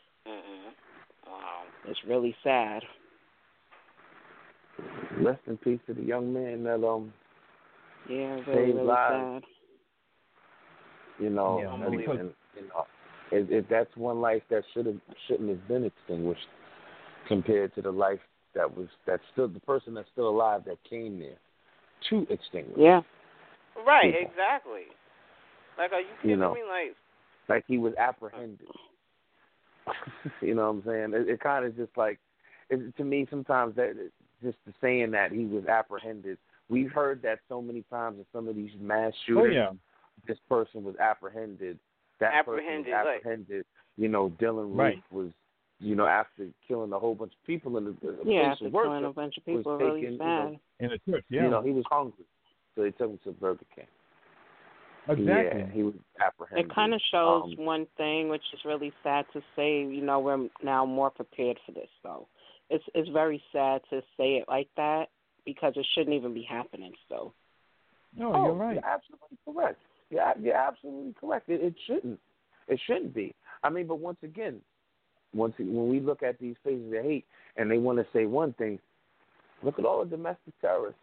Wow. It's really sad. Rest in peace to the young man that really, saved really lives. sad. You know, because, and, if that's one life that shouldn't have been extinguished, compared to the life that's still the person that's still alive that came there to extinguish. Yeah. Right. people. Exactly. Like, are you kidding me? Like he was apprehended. You know what I'm saying? It kind of just like, to me, sometimes that just the saying that he was apprehended. We've heard that so many times in some of these mass shootings. Oh, yeah. This person was apprehended. That person was apprehended. You know, Dylan Roof was, you know, after killing a whole bunch of people in the place after of worship, killing a bunch of people, was really taken, sad. In the church, yeah. You know, he was hungry, so they took him to Burger King. Exactly. Yeah, he was apprehended. It kind of shows one thing, which is really sad to say. You know, we're now more prepared for this, though. It's very sad to say it like that because it shouldn't even be happening. So. No, you're right. You're absolutely correct. Yeah, you're absolutely correct. It shouldn't. It shouldn't be. I mean, but once again, when we look at these faces of hate and they want to say one thing, look at all the domestic terrorists.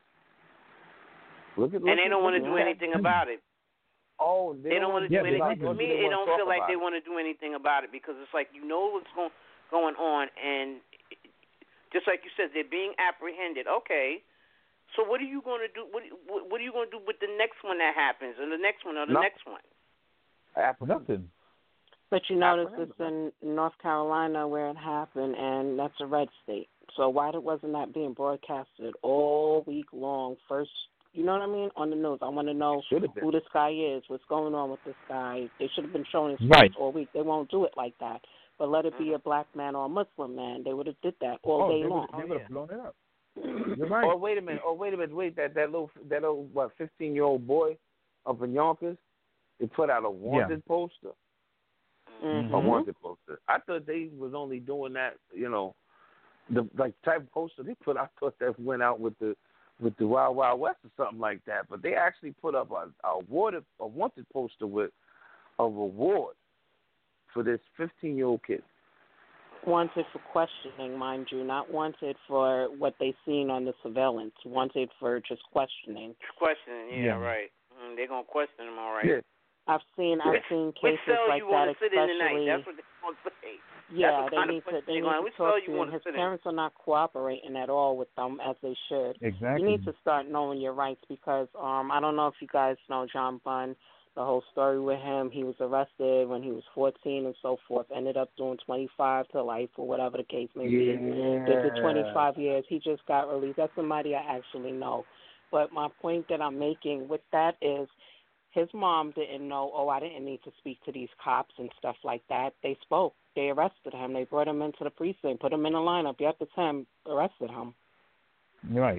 And they don't want to do anything about it. Oh, they don't want to do anything. To me, it don't feel like they want to do anything about it because it's like, you know what's going on, and just like you said, they're being apprehended. Okay, so what are you going to do? What are you going to do with the next one that happens, and the next one, or the next one? Nothing. But you notice it's in North Carolina where it happened, and that's a red state. So why wasn't that being broadcasted all week long? First, you know what I mean, on the news. I want to know who this guy is, what's going on with this guy. They should have been showing his face all week. They won't do it like that. But let it be a black man or a Muslim man. They would have did that all day long. They would have blown it up. You're right. Oh, wait a minute. Wait, that little 15-year-old boy up in Yonkers, they put out a wanted poster. Mm-hmm. A wanted poster. I thought they was only doing that, you know, the type of poster they put. I thought that went out with the Wild Wild West or something like that. But they actually put up a wanted poster of a reward for this 15-year-old kid. Wanted for questioning, mind you, not wanted for what they seen on the surveillance. Wanted for just questioning. Questioning, yeah. Right. They're gonna question him, all right. Yeah. I've seen cases like that, especially. That's what they want to say. Yeah, they need to talk to him. His parents are not cooperating at all with them as they should. Exactly. You need to start knowing your rights because I don't know if you guys know John Bunn, the whole story with him. He was arrested when he was 14 and so forth, ended up doing 25 to life or whatever the case may be. Did the 25 years. He just got released. That's somebody I actually know. But my point that I'm making with that is his mom didn't know, I didn't need to speak to these cops and stuff like that. They spoke. They arrested him. They brought him into the precinct, put him in a lineup. Yep, it's him. Arrested him. Right.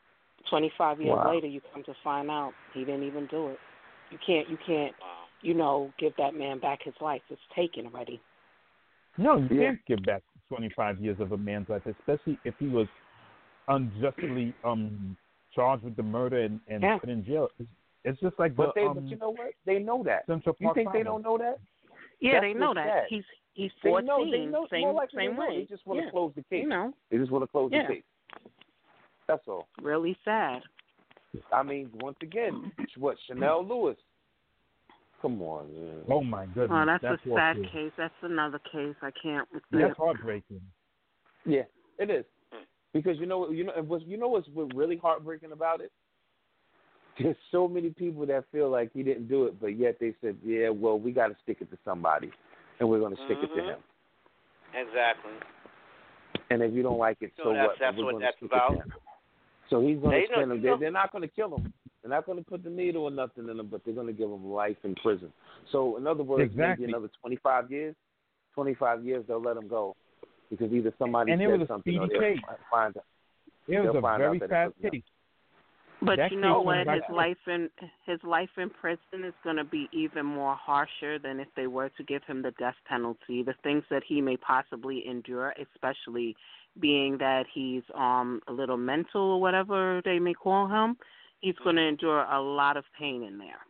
25 years later, you come to find out he didn't even do it. You can't, you know, give that man back his life. It's taken already. No, you can't give back 25 years of a man's life, especially if he was unjustly charged with the murder and put in jail. It's just like but you know what? They know that. You think they don't know that? Yeah, they know that. He's 14. They know. Same way. They just want to close the case. You know. They just want to close the case. That's all. Really sad. I mean, once again, what, Chanel Lewis? Come on, man. Oh my goodness. Oh, that's a sad case. That's another case. I can't. That's heartbreaking. Yeah, it is. Because you know what's really heartbreaking about it? There's so many people that feel like he didn't do it, but yet they said, yeah, well, we got to stick it to somebody, and we're going to stick it to him. Exactly. And if you don't like it, so what? That's what that's about. So he's going to spend him. They're not going to kill him. They're not going to put the needle or nothing in him, but they're going to give him life in prison. So in other words, maybe another 25 years. 25 years, they'll let him go. because either somebody said something or they'll find out. It was a very fast case. But you know what? His life in prison is going to be even more harsher than if they were to give him the death penalty. The things that he may possibly endure, especially being that he's a little mental or whatever they may call him, he's going to endure a lot of pain in there.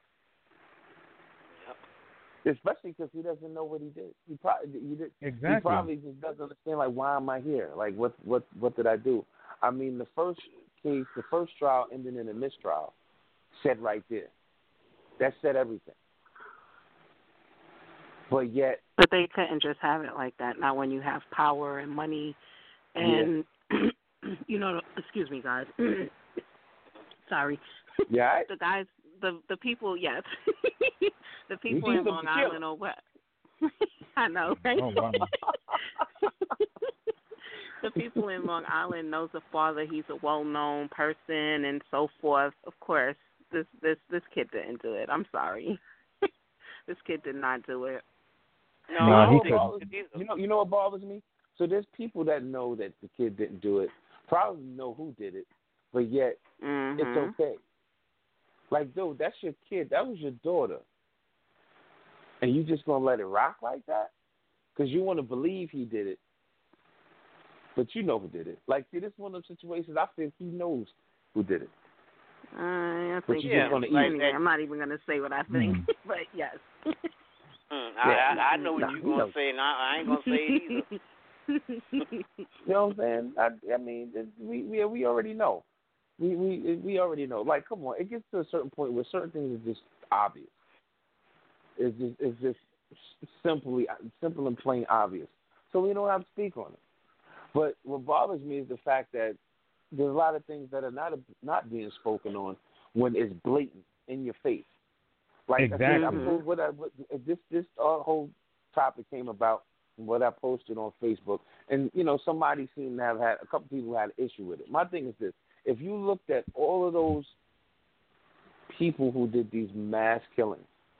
Especially because he doesn't know what he did. He Exactly. probably just doesn't understand, like, why am I here? Like, what did I do? I mean, the first trial ended in a mistrial said right there. That said everything. But they couldn't just have it like that. Not when you have power and money and, you know, excuse me, guys. Sorry. Yeah. The guys, the people, yes. The people in Long Island or what? I know, right? Oh, wow. The people in Long Island knows the father. He's a well-known person and so forth. Of course, this kid didn't do it. I'm sorry. This kid did not do it. No, you know what bothers me? So there's people that know that the kid didn't do it, probably know who did it, but yet it's okay. Like, dude, that's your kid. That was your daughter. And you just going to let it rock like that? Because you want to believe he did it. But you know who did it. Like, see, this is one of those situations I think he knows who did it. I but think you're just going to eat it. I'm not even going to say what I think, but yes. I know what you're going to say, and I ain't going to say it either. You know what I'm saying? I mean, we already know. We already know. Like, come on, it gets to a certain point where certain things are just obvious. It's just simple and plain obvious. So we don't have to speak on it. But what bothers me is the fact that there's a lot of things that are not being spoken on when it's blatant in your face. Like exactly. I said, this whole topic came about from what I posted on Facebook, and you know somebody seemed to have had a couple people had an issue with it. My thing is this: if you looked at all of those people who did these mass killings,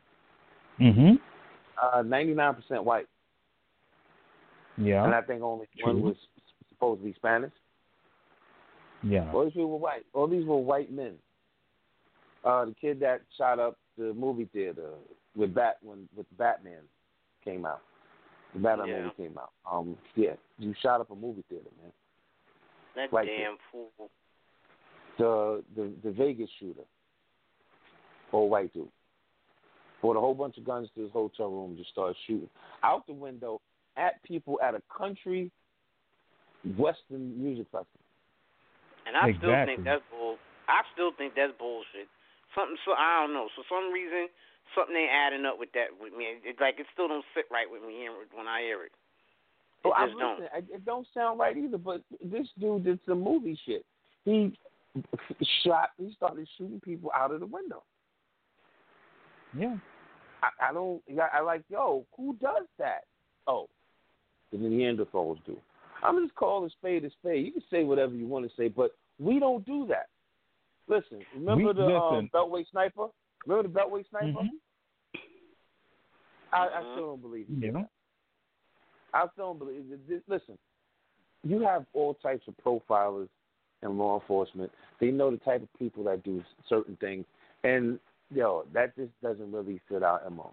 99% white. Yeah. And I think only one was supposed to be Spanish. Yeah. All these people were white. All these were white men. The kid that shot up the movie theater with Batman came out. The Batman movie came out. You shot up a movie theater, man. That right damn there. fool. The Vegas shooter. Old white dude. Brought a whole bunch of guns to his hotel room and just started shooting out the window at people at a country western music festival. And I still think that's bullshit. I don't know. So some reason something ain't adding up with that with me. It still don't sit right with me when I hear it. It don't sound right either. But this dude did some movie shit. He started shooting people out of the window. Yeah. I like, who does that? Oh, the Neanderthals do. I'm just calling a spade a spade. You can say whatever you want to say, but we don't do that. Listen, remember the Beltway sniper? Remember the Beltway sniper? Mm-hmm. I still don't believe it. Yeah. I still don't believe it. Listen, you have all types of profilers in law enforcement. They know the type of people that do certain things, and that just doesn't really fit our MO.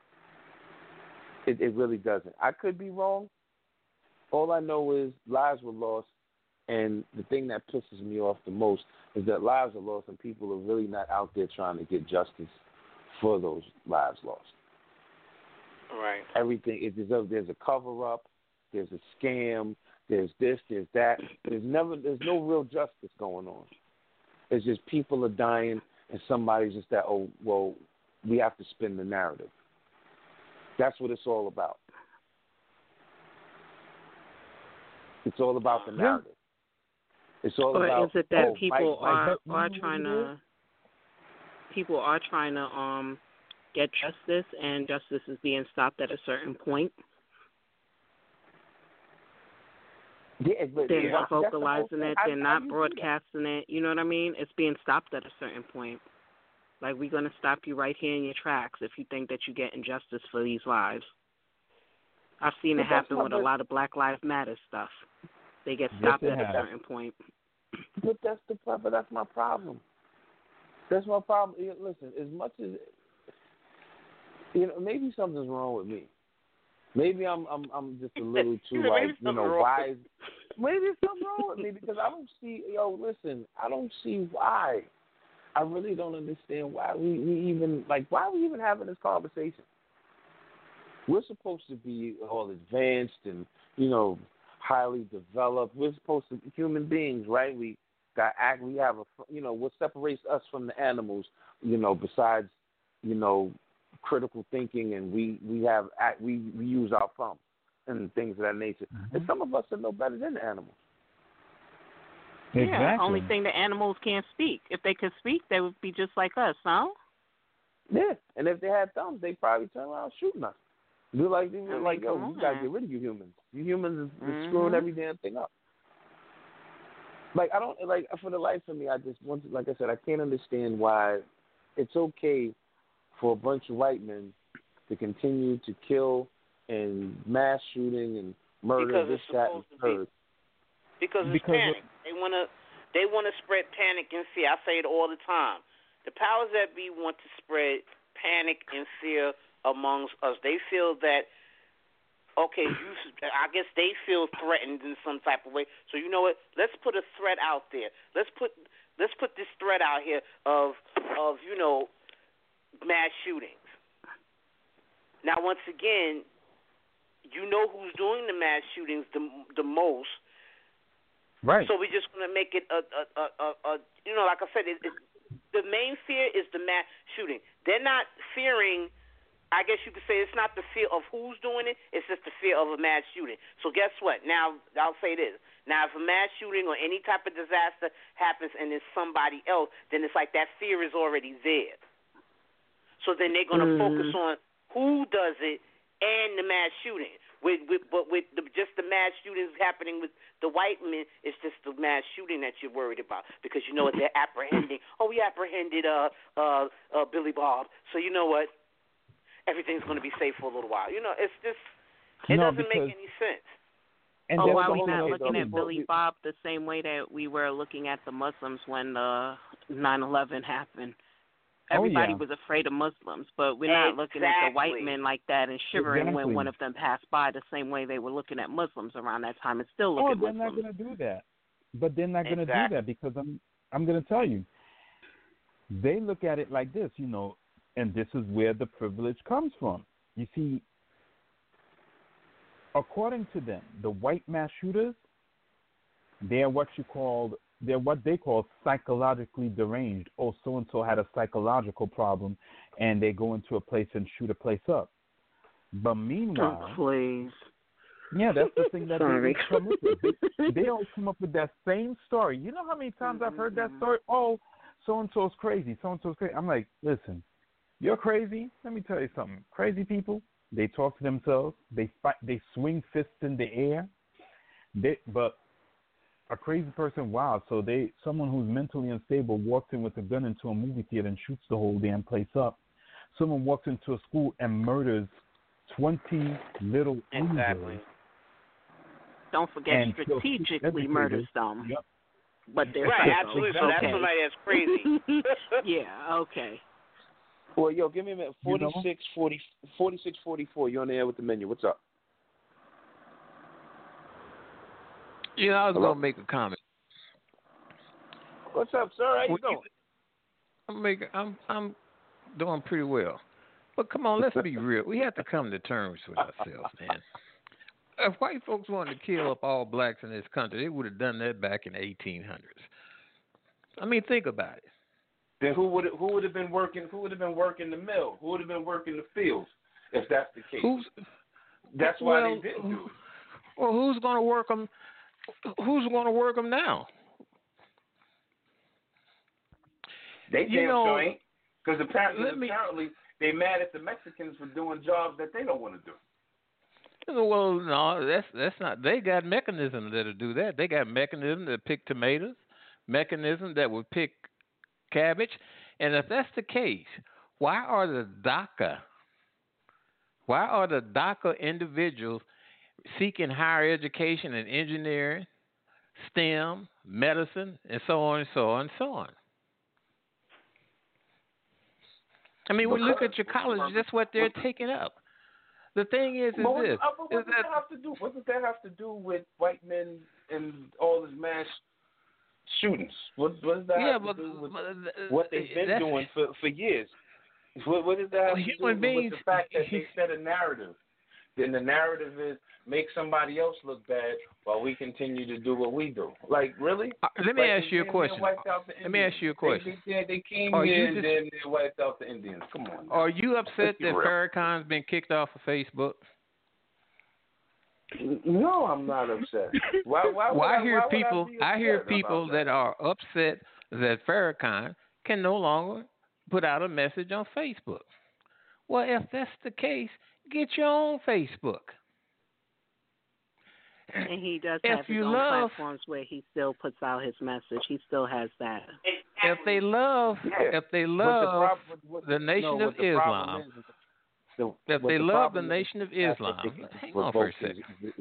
It really doesn't. I could be wrong. All I know is lives were lost, and the thing that pisses me off the most is that lives are lost and people are really not out there trying to get justice for those lives lost. Right. Everything there's a cover-up, there's a scam, there's this, there's that. There's no real justice going on. It's just people are dying, and somebody's just we have to spin the narrative. That's what it's all about. It's all about the narrative. It's all about. Or is it that people are trying to get justice, and justice is being stopped at a certain point? They're not vocalizing it. They're not broadcasting it. You know what I mean? It's being stopped at a certain point. Like, we're going to stop you right here in your tracks if you think that you get injustice for these lives. I've seen it happen with a lot of Black Lives Matter stuff. They get stopped at a certain point. But that's my problem. That's my problem. Listen, as much as maybe something's wrong with me. Maybe I'm just a little too wise. Maybe something's wrong with me because I don't see. I don't see why. I really don't understand why we even having this conversation. We're supposed to be all advanced and highly developed. We're supposed to be human beings, right? We have what separates us from the animals, besides, critical thinking, and we use our thumbs and things of that nature. Mm-hmm. And some of us are no better than the animals. Exactly. Yeah, only thing the animals can't speak. If they could speak, they would be just like us, huh? Yeah, and if they had thumbs, they'd probably turn around shooting us. We're like, yo, we gotta get rid of you humans. You humans are screwing every damn thing up. Like, I don't, for the life of me, like I said, I can't understand why it's okay for a bunch of white men to continue to kill and mass shooting and murder, this, that, and third. Because it's panic. They wanna spread panic and fear. I say it all the time. The powers that be want to spread panic and fear amongst us. They feel that, I guess they feel threatened in some type of way. So you know what? Let's put a threat out there. Let's put this threat out here of mass shootings. Now, once again, who's doing the mass shootings the most. Right. So we're just going to make it like I said, the main fear is the mass shooting. They're not fearing. I guess you could say it's not the fear of who's doing it, it's just the fear of a mass shooting. So guess what? Now, I'll say this. Now, if a mass shooting or any type of disaster happens and it's somebody else, then it's like that fear is already there. So then they're going to focus on who does it and the mass shooting. Just the mass shootings happening with the white men, it's just the mass shooting that you're worried about because you know what they're apprehending. Oh, we apprehended Billy Bob. So you know what? Everything's going to be safe for a little while. It's just it doesn't make any sense. And why are we not looking at Billy Bob the same way that we were looking at the Muslims when 9/11 happened? Everybody was afraid of Muslims, but we're not looking at the white men like that and shivering when one of them passed by the same way they were looking at Muslims around that time and still look at Muslims. They're not going to do that. But they're not going to do that because I'm going to tell you. They look at it like this, and this is where the privilege comes from. You see, according to them, the white mass shooters, they're what they call psychologically deranged. Oh, so-and-so had a psychological problem, and they go into a place and shoot a place up. But meanwhile... please. Yeah, that's the thing that they come up with. They always come up with that same story. You know how many times I've heard that story? Oh, so-and-so's crazy. So-and-so's crazy. I'm like, listen, you're crazy? Let me tell you something. Crazy people, they talk to themselves. They fight. They swing fists in the air. But a crazy person, wow. So someone who's mentally unstable walks in with a gun into a movie theater and shoots the whole damn place up. Someone walks into a school and murders 20 little exactly. Don't forget, strategically murders them. Yep. But they're right, absolutely. So that's somebody that's crazy. Yeah. Okay. Well, yo, give me a minute. 4644. You're on the air with the menu. What's up? I was going to make a comment. What's up, sir? How you doing? I'm doing pretty well. But come on, let's be real. We have to come to terms with ourselves, man. If white folks wanted to kill up all blacks in this country, they would have done that back in the 1800s. I mean, think about it. Then who would have been working? Who would have been working the mill? Who would have been working the fields? If that's the case, that's why they didn't do it. Well, who's going to work them? Who's going to work them now? They damn sure ain't. Because apparently they mad at the Mexicans for doing jobs that they don't want to do. Well, no, that's not. They got mechanisms that'll do that. They got mechanisms that pick tomatoes, mechanisms that will pick cabbage. And if that's the case, why are the DACA Why are the DACA individuals seeking higher education in engineering, STEM, medicine, and so on and so on and so on? I mean, we look at your colleges. That's what they're taking up. The thing is this. What does that have to do? What does that have to do with white men and all these mass shootings? What does that have to do with what they've been doing for years? What does that have to do with the fact that they set a narrative? Then the narrative is make somebody else look bad while we continue to do what we do. Like, really? Let me ask you a question. Let me ask you a question. They came here and then they wiped out the Indians. Come on. Are you upset that Farrakhan's been kicked off of Facebook? No, I'm not upset. I hear people that are upset that Farrakhan can no longer put out a message on Facebook. Well, if that's the case, get your own Facebook. And he does have his own platforms where he still puts out his message. He still has that. If they love the Nation of Islam, if they love the Nation of Islam, hang on for a second.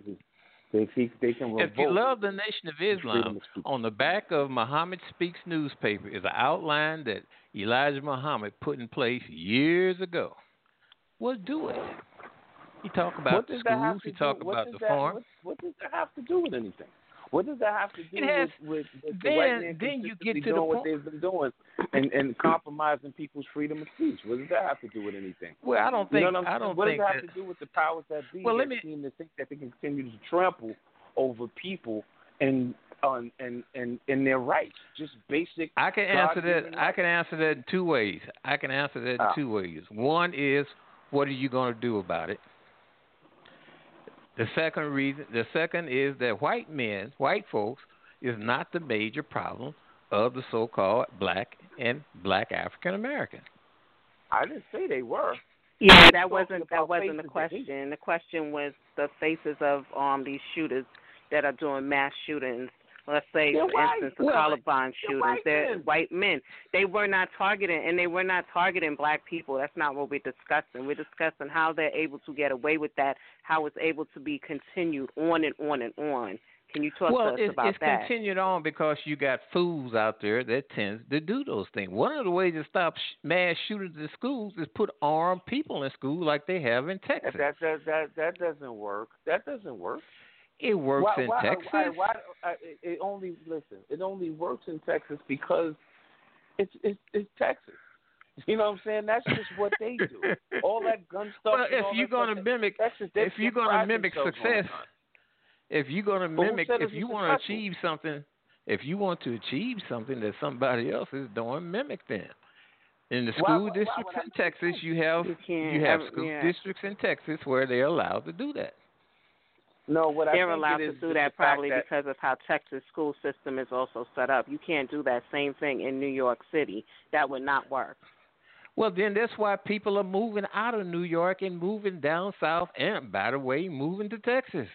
If you love the Nation of Islam, on the back of Muhammad Speaks newspaper is an outline that Elijah Muhammad put in place years ago. Well, do it. You talk about the schools. You talk about the farm. What does that have to do with anything? What does that have to do with the white man then you get to doing the what they've been doing and compromising people's freedom of speech? What does that have to do with anything? Well, I don't think. What does that have to do with the powers that be that seem to think that they can continue to trample over people and their rights? Just basic. I can answer that. I can answer that in two ways. One is, what are you going to do about it? The second is that white folks, is not the major problem of the so-called black African American. I didn't say they were. Yeah, that wasn't the question. The question was the faces of these shooters that are doing mass shootings. Let's say, for instance, the Columbine shootings. They're white men. They were not targeting black people. That's not what we're discussing. We're discussing how they're able to get away with that, how it's able to be continued on and on and on. Can you talk to us about that? Well, it's continued on because you got fools out there that tend to do those things. One of the ways to stop mass shootings in schools is put armed people in school like they have in Texas. That doesn't work. It works in Texas. It only works in Texas because it's Texas. You know what I'm saying? That's just what they do. All that gun stuff. Well, if you're going to mimic success, if you want to achieve something that somebody else is doing, mimic them. In the school districts in Texas, you have school districts in Texas where they're allowed to do that. No, they're allowed to do that probably because of how Texas school system is also set up. You can't do that same thing in New York City. That would not work. Well, then that's why people are moving out of New York and moving down south, and by the way, moving to Texas.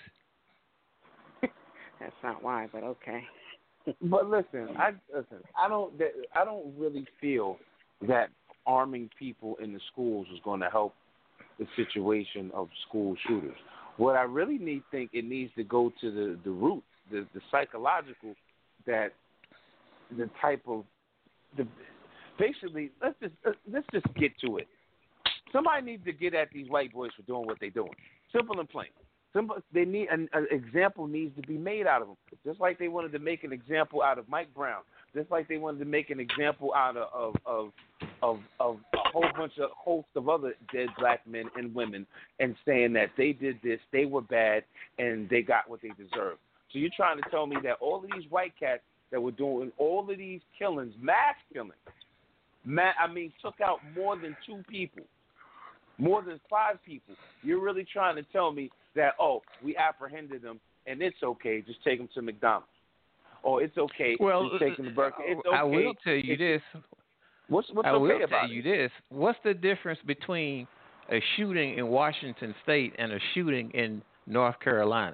That's not why, but okay. But listen, I don't really feel that arming people in the schools is going to help the situation of school shooters. What I really think it needs to go to the root, the psychological, that the type of basically let's just get to it. Somebody needs to get at these white boys for doing what they're doing. Simple and plain. They need an example needs to be made out of them, just like they wanted to make an example out of Mike Brown, just like they wanted to make an example out of a host of other dead black men and women, and saying that they did this, they were bad, and they got what they deserved. So you're trying to tell me that all of these white cats that were doing all of these killings, mass killings, took out more than 2 people, more than 5 people. You're really trying to tell me that, we apprehended them and it's okay, just take them to McDonald's, or it's okay, just take them to Burger King. It's okay. I will tell you this. What's okay about it? I will tell you this. What's the difference between a shooting in Washington State and a shooting in North Carolina?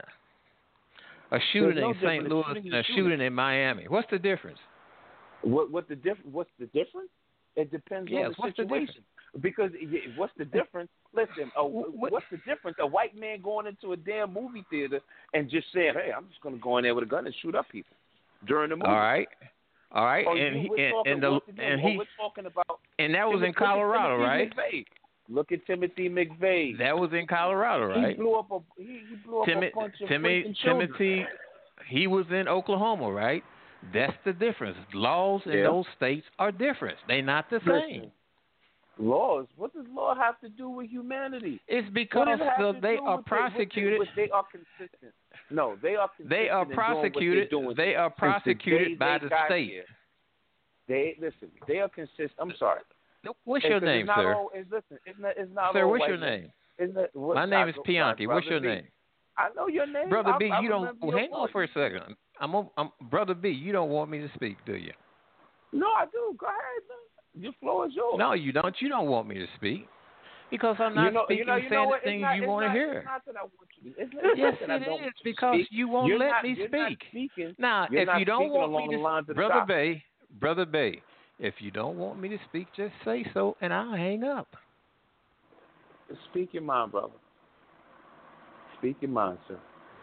A shooting in St. Louis and a shooting in Miami. What's the difference? What's the difference? It depends on the situation. Because what's the difference? Listen, what's the difference? A white man going into a damn movie theater and just saying, "Hey, I'm just going to go in there with a gun and shoot up people during the movie." All right. And that was in Colorado, right? McVeigh. Look at Timothy McVeigh. That was in Colorado, right? He blew up a bunch of freaking children. Timothy, he was in Oklahoma, right? That's the difference. Laws in those states are different. They're not the same. Laws? What does law have to do with humanity? It's because they are prosecuted. They are consistent. No, they are consistent. They are prosecuted. They are prosecuted by the state. They are consistent. I'm sorry. What's your name, sir? It's not sir, all what's white your men. name? My name is Pianti. What's your name? I know your name. Brother B, I you don't. Hang on voice. for a second. Brother B, you don't want me to speak, do you? No, I do. Go ahead, man. Your floor is yours. No, you don't. You don't want me to speak because I'm not speaking saying the things you want to hear. It's not that I want you to. Yes, it is because you won't let me speak. Now, if you don't want me to, Brother Bay, if you don't want me to speak, just say so, and I'll hang up. Speak your mind, brother. Speak your mind, sir.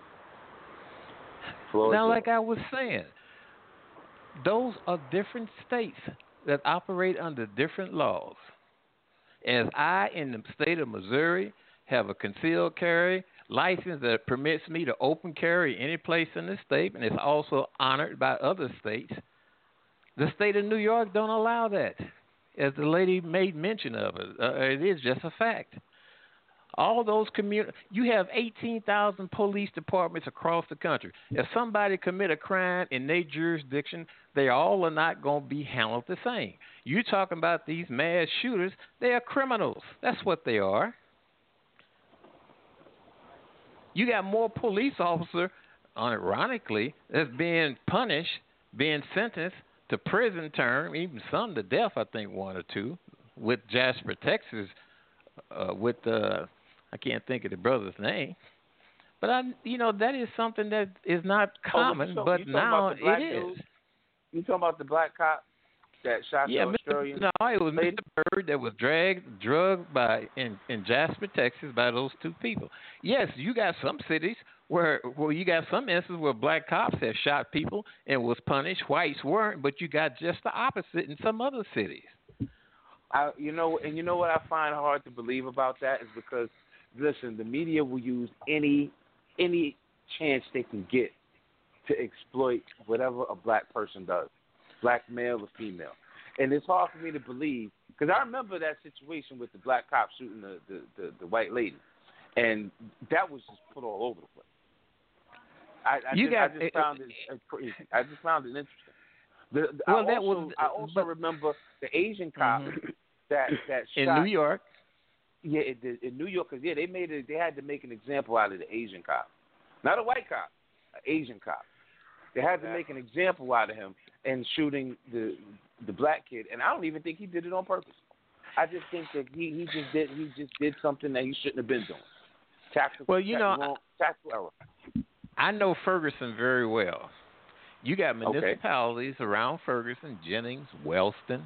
Now, like I was saying, those are different states that operate under different laws. As I, in the state of Missouri, have a concealed carry license that permits me to open carry any place in the state, and it's also honored by other states. The state of New York don't allow that, as the lady made mention of it. It is just a fact. All those you have 18,000 police departments across the country. If somebody commit a crime in their jurisdiction, they all are not going to be handled the same. You're talking about these mass shooters. They are criminals. That's what they are. You got more police officers, ironically, that's being punished, being sentenced to prison term, even some to death, I think one or two, with Jasper, Texas, with I can't think of the brother's name, but that is something that is not common, but now it is. You talking about the black cop that shot the Australian? No, it was Mr. Bird that was drugged in Jasper, Texas, by those two people. Yes, you got some cities where you got some instances where black cops have shot people and was punished, whites weren't, but you got just the opposite in some other cities. You know what I find hard to believe about that is because, listen, the media will use any chance they can get to exploit whatever a black person does, black male or female. And it's hard for me to believe, because I remember that situation with the black cop shooting the white lady, and that was just put all over the place. I just found it interesting. I also remember the Asian cop that shot in New York. Yeah, in New York, because they had to make an example out of the Asian cop, not a white cop, an Asian cop. They had to make an example out of him and shooting the black kid, and I don't even think he did it on purpose. I just think that he just did something that he shouldn't have been doing. Tactical error. I know Ferguson very well. You got municipalities around Ferguson, Jennings, Wellston,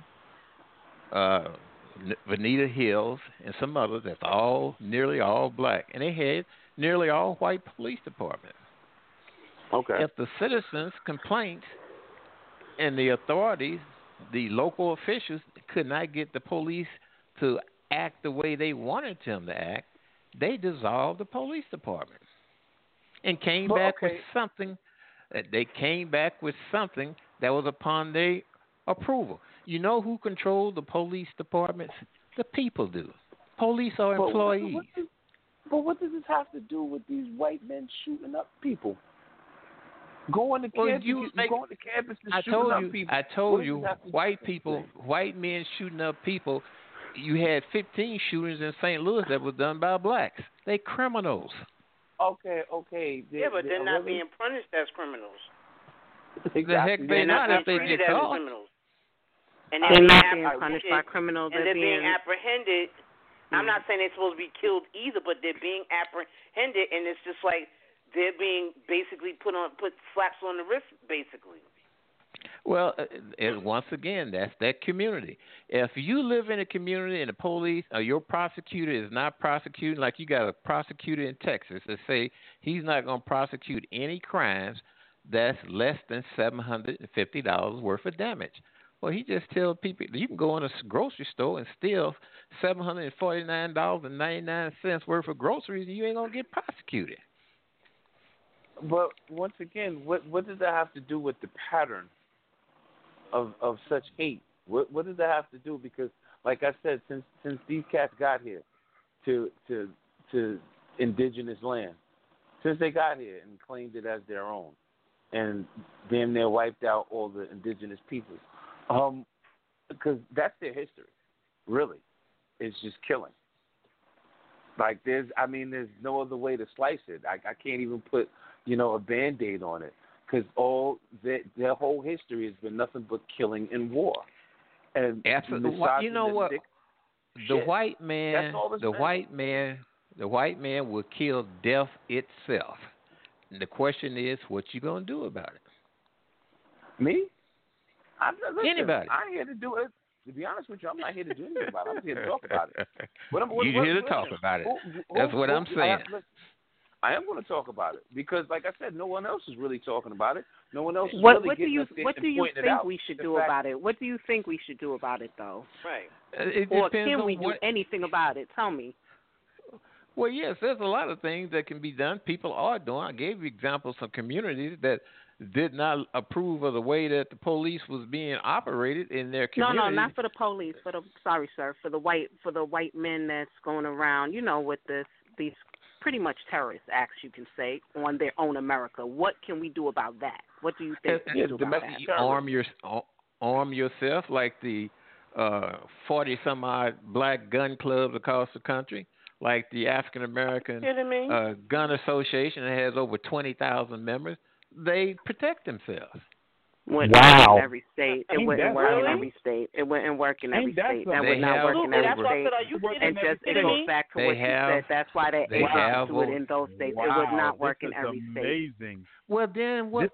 Veneta Hills, and some others that's nearly all black, and they had nearly all white police departments. Okay. If the citizens' complaints and the authorities, the local officials, could not get the police to act the way they wanted them to act, they dissolved the police department and came back with something. They came back with something that was upon their approval. You know who controlled the police departments? The people do. Police are employees. But what does this have to do with these white men shooting up people? Going to campus and shooting up people. I told you, white men shooting up people. You had 15 shootings in St. Louis that was done by blacks. They criminals. Okay. But they're not being punished as criminals. Exactly. The heck they're not if they get caught. And they're not being punished by criminals. And they're being apprehended. I'm not saying they're supposed to be killed either, but they're being apprehended, and it's just like they're being basically put slaps on the wrist, basically. Well, once again, that's that community. If you live in a community and the police or your prosecutor is not prosecuting, like you got a prosecutor in Texas that say he's not going to prosecute any crimes that's less than $750 worth of damage. Well, he just tells people you can go in a grocery store and steal $749.99 worth of groceries and you ain't going to get prosecuted. But once again, what does that have to do with the pattern of such hate? What does that have to do? Because, like I said, since these cats got here to indigenous land, since they got here and claimed it as their own, and damn near wiped out all the indigenous peoples, because that's their history, really. It's just killing. Like there's no other way to slice it. I can't even put a Band-Aid on it. Because all their whole history has been nothing but killing and war. And absolutely, you know what? The white man will kill death itself. And the question is, what you gonna do about it? Me? Anybody? I ain't here to do it. To be honest with you, I'm not here to do anything about it. I'm here to talk about it. You're here to talk about it. That's what I'm saying. I am going to talk about it because, like I said, no one else is really talking about it. No one else is what really do you think we should do about it? What do you think we should do about it, though? Right. Or can we do anything about it? Tell me. Well, yes, there's a lot of things that can be done. People are doing. I gave you examples of communities that did not approve of the way that the police was being operated in their community. No, not for the police. For the white men that's going around, with these pretty much terrorist acts, you can say, on their own America. What can we do about that? What do you think we do about that? Arm yourself like the 40-some-odd black gun clubs across the country, like the African American Gun Association that has over 20,000 members. They protect themselves. Wouldn't work in every state. It wouldn't work in every state. It wouldn't work in every state. That would not work in every state. And just it goes back to what you said. That's why they do it in those states. It would not work in every state. Amazing. Well, then what?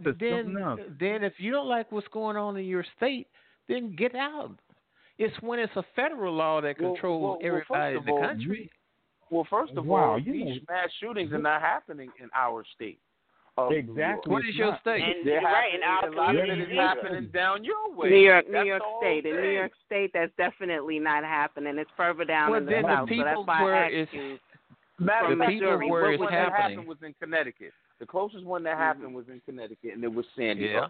Then if you don't like what's going on in your state, then get out. It's when it's a federal law that controls everybody in the country. Well, first of all, these mass shootings are not happening in our state. Exactly. What is your state? And you're right. In our community, it's happening down your way. New York State. In New York State, that's definitely not happening. It's further down in the south. So that's why I asked you. From Missouri, where it's happening. That happened was in Connecticut. The closest one that happened was in Connecticut, and it was Sandy Hook.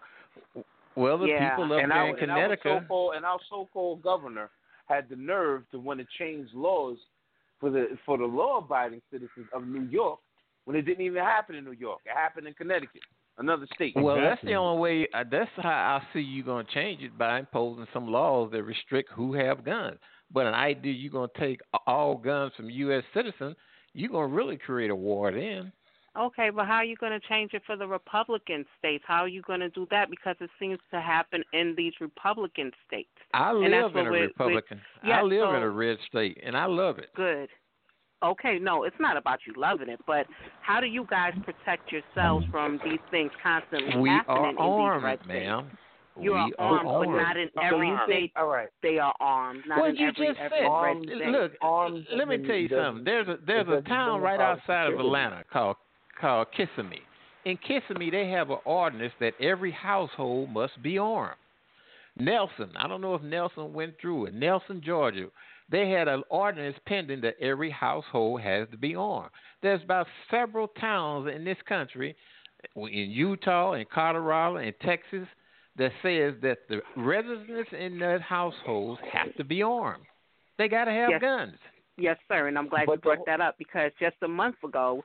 Well, the people up there in Connecticut. And our so-called governor had the nerve to want to change laws for the law-abiding citizens of New York when it didn't even happen in New York. It happened in Connecticut, another state. Well, that's the only way. That's how I see you going to change it, by imposing some laws that restrict who have guns. But an idea you're going to take all guns from U.S. citizens, you're going to really create a war then. Okay, but how are you going to change it for the Republican states? How are you going to do that? Because it seems to happen in these Republican states. I live in a Republican. I live in a red state, and I love it. Good. Okay, no, it's not about you loving it, but how do you guys protect yourselves from these things constantly happening in these red states? Ma'am. You are armed, but not in every state. All right. They are armed. Not in every red state. Look, let me tell you something. There's a town right outside of Atlanta called Kissimmee. In Kissimmee, they have an ordinance that every household must be armed. Nelson, I don't know if Nelson went through it. Nelson, Georgia, they had an ordinance pending that every household has to be armed. There's about several towns in this country, in Utah, in Colorado, in Texas, that says that the residents in that households have to be armed. They got to have guns. Yes, sir, and I'm glad you brought that up because just a month ago,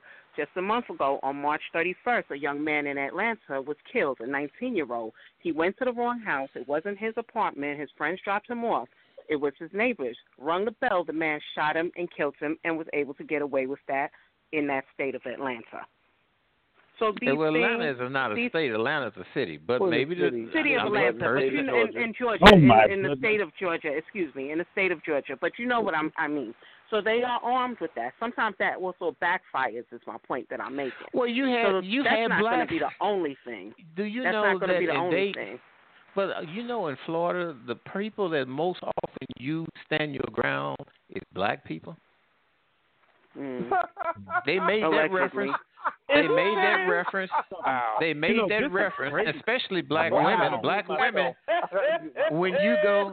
on March 31st, a young man in Atlanta was killed, a 19-year-old. He went to the wrong house. It wasn't his apartment. His friends dropped him off. It was his neighbors. Rung the bell. The man shot him and killed him and was able to get away with that in that state of Atlanta. So these Atlanta is not a state. Atlanta is a city, but maybe the city of Atlanta, but in Georgia, in the state of Georgia. Excuse me, in the state of Georgia. But you know what I mean. So they are armed with that. Sometimes that also backfires. Is my point that I'm making. Well, that's not going to be the only thing. Do you that's know not going to be the only they, thing. But in Florida, the people that most often you stand your ground is black people. They made that reference. They made that reference. They made that reference, especially black women. Black women. When you go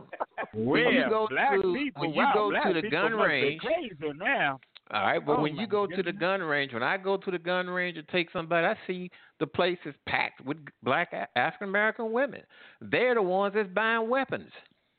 to the gun range. All right, but when you go to the gun range, when I go to the gun range to take somebody, I see the place is packed with black African American women. They're the ones that's buying weapons.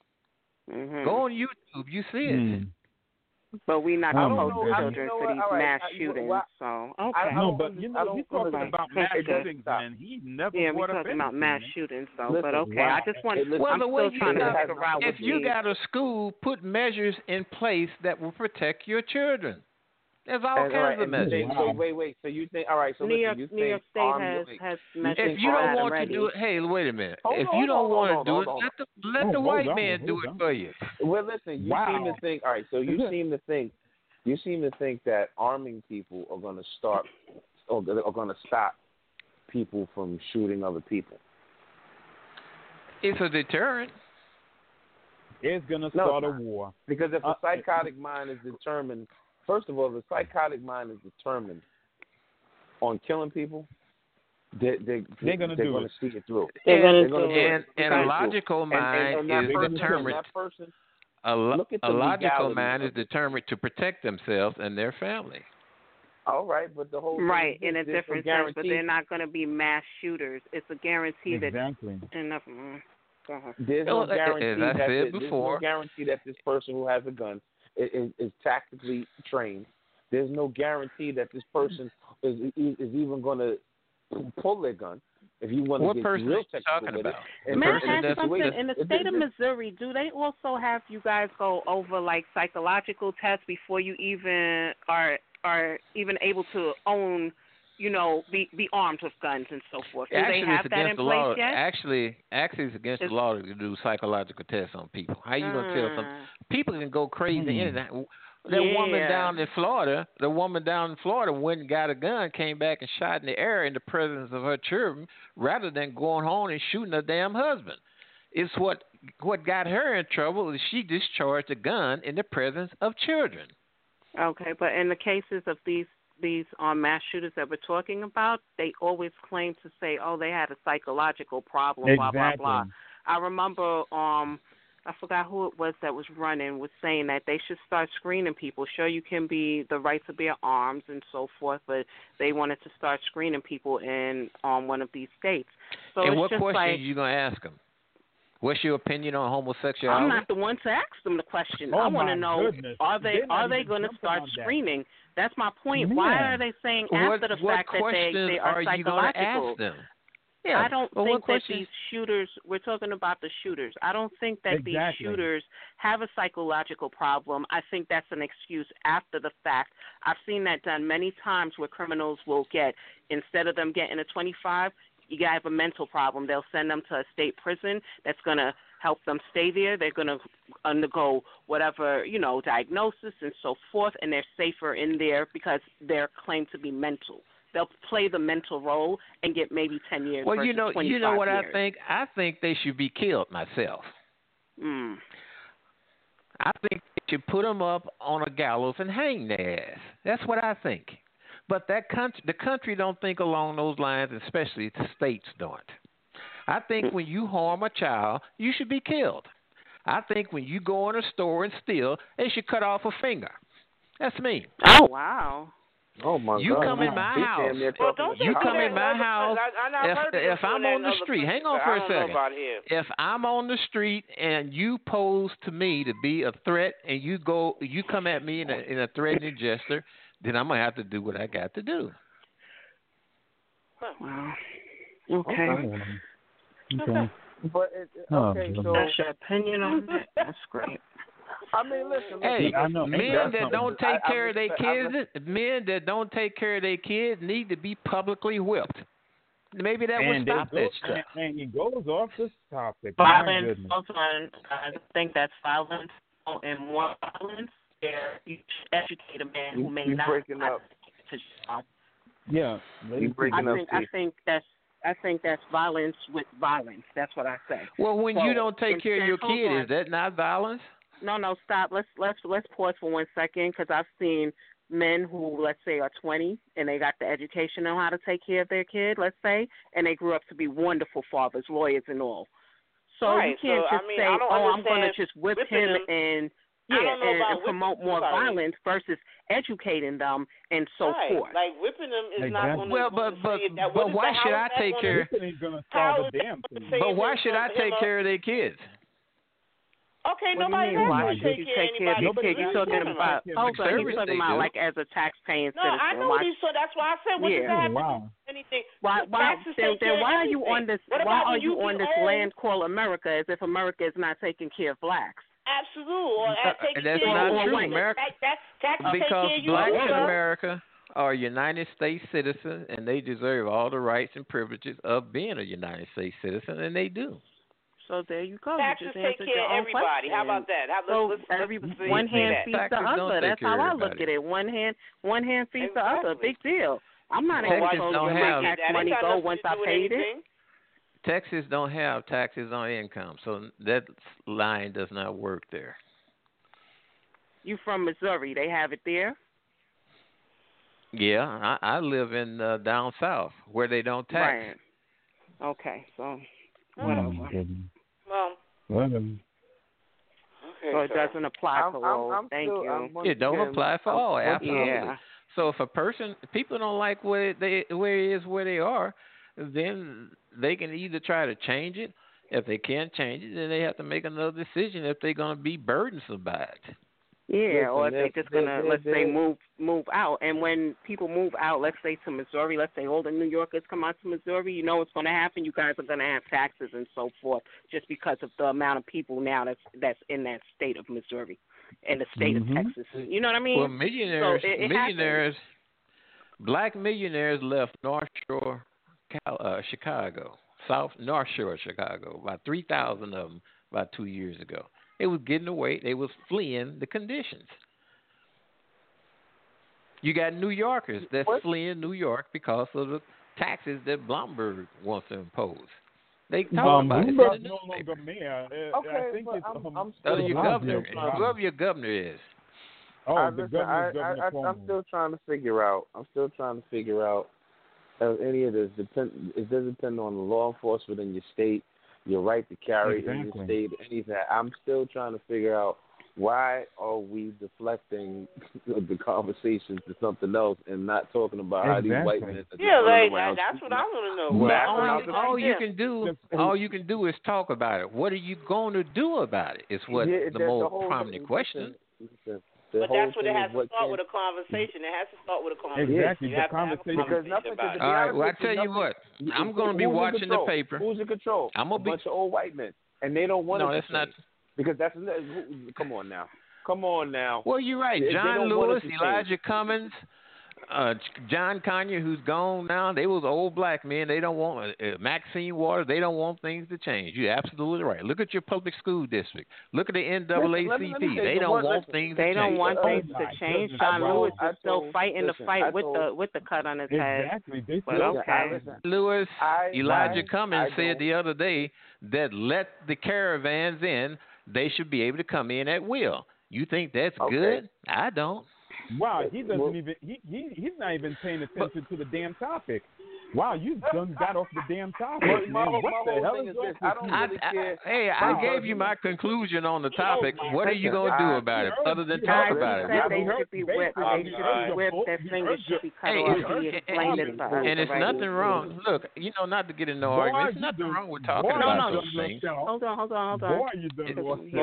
Go on YouTube, you see it. But we're not going to hold children for these mass shootings. So okay. No, but you're talking about mass shootings, and he never. Yeah, we're talking about mass shootings, though. Listen, but okay, I just want. I'm still trying to figure out. If you got a school, put measures in place that will protect your children. There's all kinds of measures. Wait. So you think? All right. So New York State has measures. If you don't want to do it, hey, wait a minute. If you don't want to do it, let the white man do it for you. Well, listen. You seem to think. All right. So you seem to think. You seem to think that arming people are going to start, or are going to stop people from shooting other people. It's a deterrent. It's going to start a war. Because if the psychotic mind is determined. First of all, the psychotic mind is determined on killing people. They're going to see it through. And a logical mind is determined. A logical mind is determined to protect themselves and their family. All right, but the whole in a different sense, but they're not going to be mass shooters. It's a guarantee that enough. There's no guarantee that this person who has a gun is tactically trained. There's no guarantee that this person is even going to pull their gun. If you want to get real technical with it. May I ask something? In the state of Missouri, do they also have you guys go over like psychological tests before you even are even able to own, be armed with guns and so forth? Do they have that in place yet? Actually, it's against the law to do psychological tests on people. How you gonna tell some people can go crazy anytime? The woman down in Florida went and got a gun, came back and shot in the air in the presence of her children, rather than going home and shooting her damn husband. It's what got her in trouble is she discharged a gun in the presence of children. Okay, but in the cases of these mass shooters that we're talking about, they always claim to say, oh, they had a psychological problem, blah, blah, blah. I remember, I forgot who it was that was saying that they should start screening people. Sure, you can be the right to bear arms and so forth, but they wanted to start screening people in one of these states. So and it's what just question like, are you going to ask them? What's your opinion on homosexuality? I'm not the one to ask them the question. I want to know, are they going to start screening? That's my point. Why are they saying after the fact that they are psychological? You going to ask them? Yeah, I don't think that these shooters, we're talking about the shooters, I don't think that these shooters have a psychological problem. I think that's an excuse after the fact. I've seen that done many times where criminals will get, instead of them getting a 25, you have a mental problem. They'll send them to a state prison that's going to help them stay there. They're going to undergo whatever, diagnosis and so forth, and they're safer in there because they're claimed to be mental. They'll play the mental role and get maybe 10 years. Well, versus 25 you know what years. I think? I think they should be killed myself. I think they should put them up on a gallows and hang their ass. That's what I think. But the country don't think along those lines, especially the states don't. I think when you harm a child, you should be killed. I think when you go in a store and steal, they should cut off a finger. That's me. Oh, wow. Oh my God! You come in my house. You come in my house. If I'm on the street, hang on for a second. If I'm on the street and you pose to me to be a threat, and you come at me in a threatening gesture, then I'm gonna have to do what I got to do. Wow. Okay. But so that's your opinion on that. That's great. I mean, listen. Hey, men that don't take care of their kids need to be publicly whipped. Maybe that would stop that stuff. And he goes off this topic. Violence. I think that's violence and more violence. You should educate a man who may not. Breaking up. Yeah, you breaking up. I think that's I think that's violence with violence. That's what I say. Well, when so, you don't take care of your kid, is that not violence? No, stop. Let's pause for 1 second, because I've seen men who, let's say, are 20 and they got the education on how to take care of their kid, let's say, and they grew up to be wonderful fathers, lawyers, and all. So right. you can't so, just I mean, say, I'm going to just whip him and promote more violence versus educating them and so forth. Like whipping them is not going to. Well, but why should I take care? But why should I take care of their kids? Okay, nobody why should you take care of your kid? You're talking about you're talking about like as a tax-paying citizen. No, I know these. So that's why I said, what does that have to do with anything? Why are you on this? Why are you on this land called America as if America is not taking care of blacks? Absolutely. That's not true, America. Because blacks in America are United States citizens, and they deserve all the rights and privileges of being a United States citizen, and they do. So there you go. Taxes you take care of everybody. Question. How about that? One hand feeds the other. That's how I look at it. One hand feeds the other. Big deal. I'm not even supposed to let tax money go once I paid it. Texas don't have taxes on income, so that line does not work there. You from Missouri? They have it there. Yeah, I live in down south where they don't tax. Right. Okay, so whatever. Well, so it doesn't apply for all. Thank you. It don't apply for all. Absolutely. Yeah. So if people don't like where they are, then they can either try to change it. If they can't change it, then they have to make another decision if they're going to be burdensome by it. Yeah, or if they're just gonna let's say move out, and when people move out, let's say to Missouri, let's say all the New Yorkers come out to Missouri, you know what's gonna happen. You guys are gonna have taxes and so forth, just because of the amount of people now that's in that state of Missouri, and the state of Texas. You know what I mean? Well, millionaires, black millionaires left North Shore, Chicago, North Shore, Chicago, about 3,000 of them about 2 years ago. They was getting away. They was fleeing the conditions. You got New Yorkers that's fleeing New York because of the taxes that Blomberg wants to impose. They talk about it. Bloomberg's no longer mayor. I think it's your governor. Whoever your governor is. I'm still trying to figure out. Any of this it does depend on the law enforcement in your state. Your right to carry in your state, anything. I'm still trying to figure out why are we deflecting the conversations to something else and not talking about how these white men are that's what I want to know. Well, all you can do is talk about it. What are you going to do about it? Is what the more prominent question. But that's what it has to start with a conversation. It has to start with a conversation. Exactly, the conversation. All right, well, I tell you what. I'm going to be watching the paper. Who's in control? I'm going to be a bunch of old white men, and they don't want to. No, that's not. Because that's come on now. Well, you're right. John Lewis, Elijah Cummings, John Conyers, who's gone now. They was old black men. They don't want Maxine Waters. They don't want things to change. You're absolutely right. Look at your public school district. Look at the NAACP. They don't want things to change. They don't want things to change. John Lewis is still fighting the fight with the cut on his head. Exactly. But okay. Lewis, Elijah Cummings said the other day that let the caravans in. They should be able to come in at will. You think that's good? I don't. Wow, he doesn't even he's not even paying attention to the damn topic. Wow, you done got off the damn topic. What the hell is this? I don't really care. Hey, I gave you my conclusion on the topic. What are you going to do about it other than talk about it? They should be whipped. They should be whipped. Their fingers should be cut off. He explained it to us. And it's nothing wrong. Look, not to get into argument. There's nothing wrong with talking about those things. Hold on. Boy, you done lost it.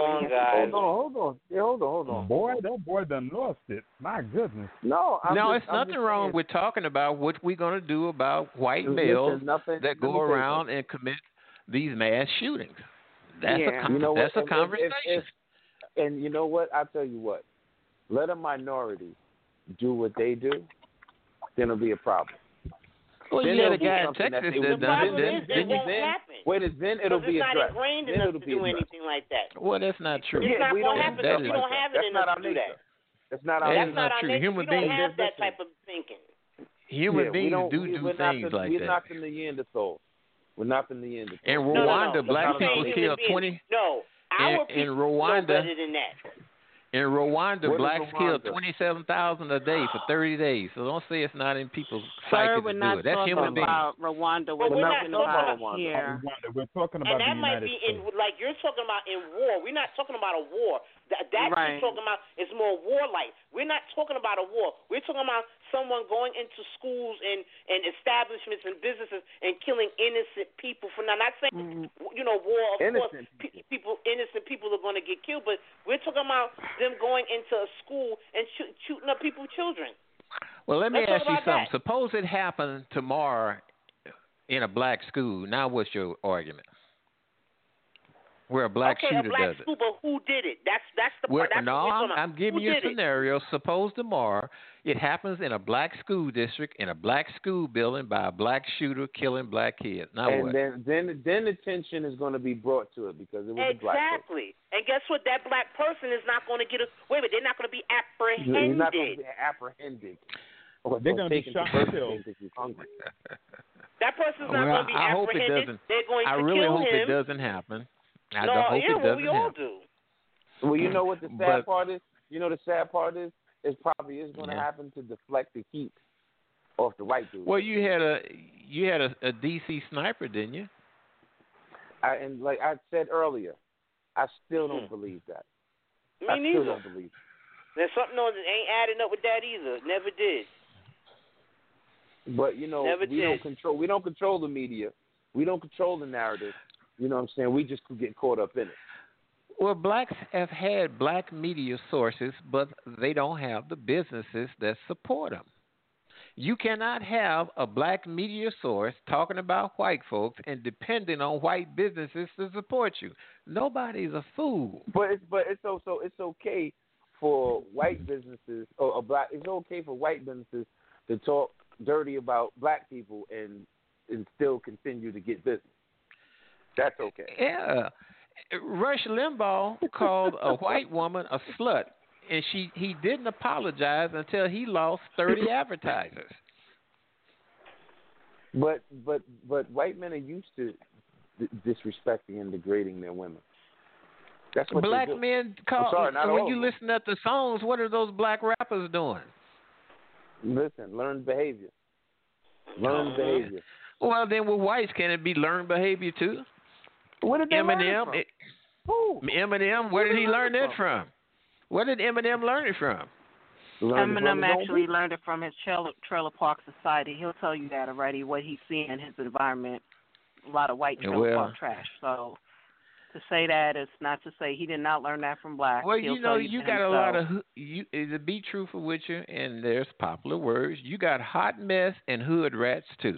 Hold on. Boy, that boy done lost it. My goodness. No, it's nothing wrong with talking about what we're going to do about white males that go around and commit these mass shootings. That's a conversation. And you know what? I'll tell you what. Let a minority do what they do, then it'll be a problem. Well, you had a guy in Texas that done it. Then it'll be addressed. It's not ingrained in us to do anything like that. Well, that's not true. It's not going to happen. We don't have it in us to do that. That's not our nature. That's not true. Human beings don't have that type of thinking. Human beings do things like we're that. not the Neanderthals. We're not the Neanderthals. In Rwanda, No. black people killed 20. No, our in people Rwanda, know better than that. In Rwanda, What is blacks killed Rwanda? 27,000 a day for 30 days. So don't say it's not in people's Sir, psyche we're to do not it. That's talking human beings. about Rwanda. We're But we're talking not about talking here. We're talking And about that the might United be States. like you're talking about in war. We're not talking about a war. That Right. you're talking about is more warlike. We're not talking about a war. We're talking about someone going into schools and establishments and businesses and killing innocent people. For now, not saying war. Of Innocent course, innocent people are going to get killed, but we're talking about them going into a school and shooting up people's children. Well, let me Let's ask talk you about something. that. Suppose it happened tomorrow in a black school. Now, what's your argument? Where a black okay, shooter a black does school, it. but who did it? That's the Well, part. That's no, what we're talking about. I'm giving Who you a did it? scenario. Suppose tomorrow it happens in a black school district in a black school building by a black shooter killing black kids. Now and what? then attention is going to be brought to it because it was a black person. Exactly. And guess what? That black person is not going to get a wait a minute. They're not going to be apprehended. He's not going to be apprehended. Or They're going to be taken shot to and birth killed. if he's hungry. That person's not Well, going to be I hope it apprehended. doesn't. They're going I to really kill hope him. it doesn't happen. I No, hope yeah, it doesn't we all happen. do. Well, you know what the sad But- part is? You know the sad part is? It probably is going to happen to deflect the heat off the white dude. Well, you had a DC sniper, didn't you? And like I said earlier, I still don't believe that. Me I neither. still don't believe it. There's something on that ain't adding up with that either. Never did. But we don't control the media. We don't control the narrative. You know what I'm saying? We just could get caught up in it. Well, blacks have had black media sources, but they don't have the businesses that support them. You cannot have a black media source talking about white folks and depending on white businesses to support you. Nobody's a fool. But it's also it's okay for white businesses or black. It's okay for white businesses to talk dirty about black people and still continue to get business. That's okay. Yeah. Rush Limbaugh called a white woman a slut, and he didn't apologize until he lost 30 advertisers. But white men are used to disrespecting and degrading their women. That's what black they do. men call. Sorry, not when all you of them. listen to the songs, what are those black rappers doing? Listen, learned behavior. Learned behavior. Well, then with whites, can it be learned behavior too? Where did they learn it Eminem. from? Who? Eminem. Where did he learn that from? Where did Eminem learn it from? Eminem actually learned it from his Trailer Park Society. He'll tell you that already, what he's seeing in his environment. A lot of white trailer park trash. So to say that is not to say he did not learn that from blacks. Well, He'll you know, tell you to got himself. a lot of to be truthful with you, and there's popular words. You got hot mess and hood rats too.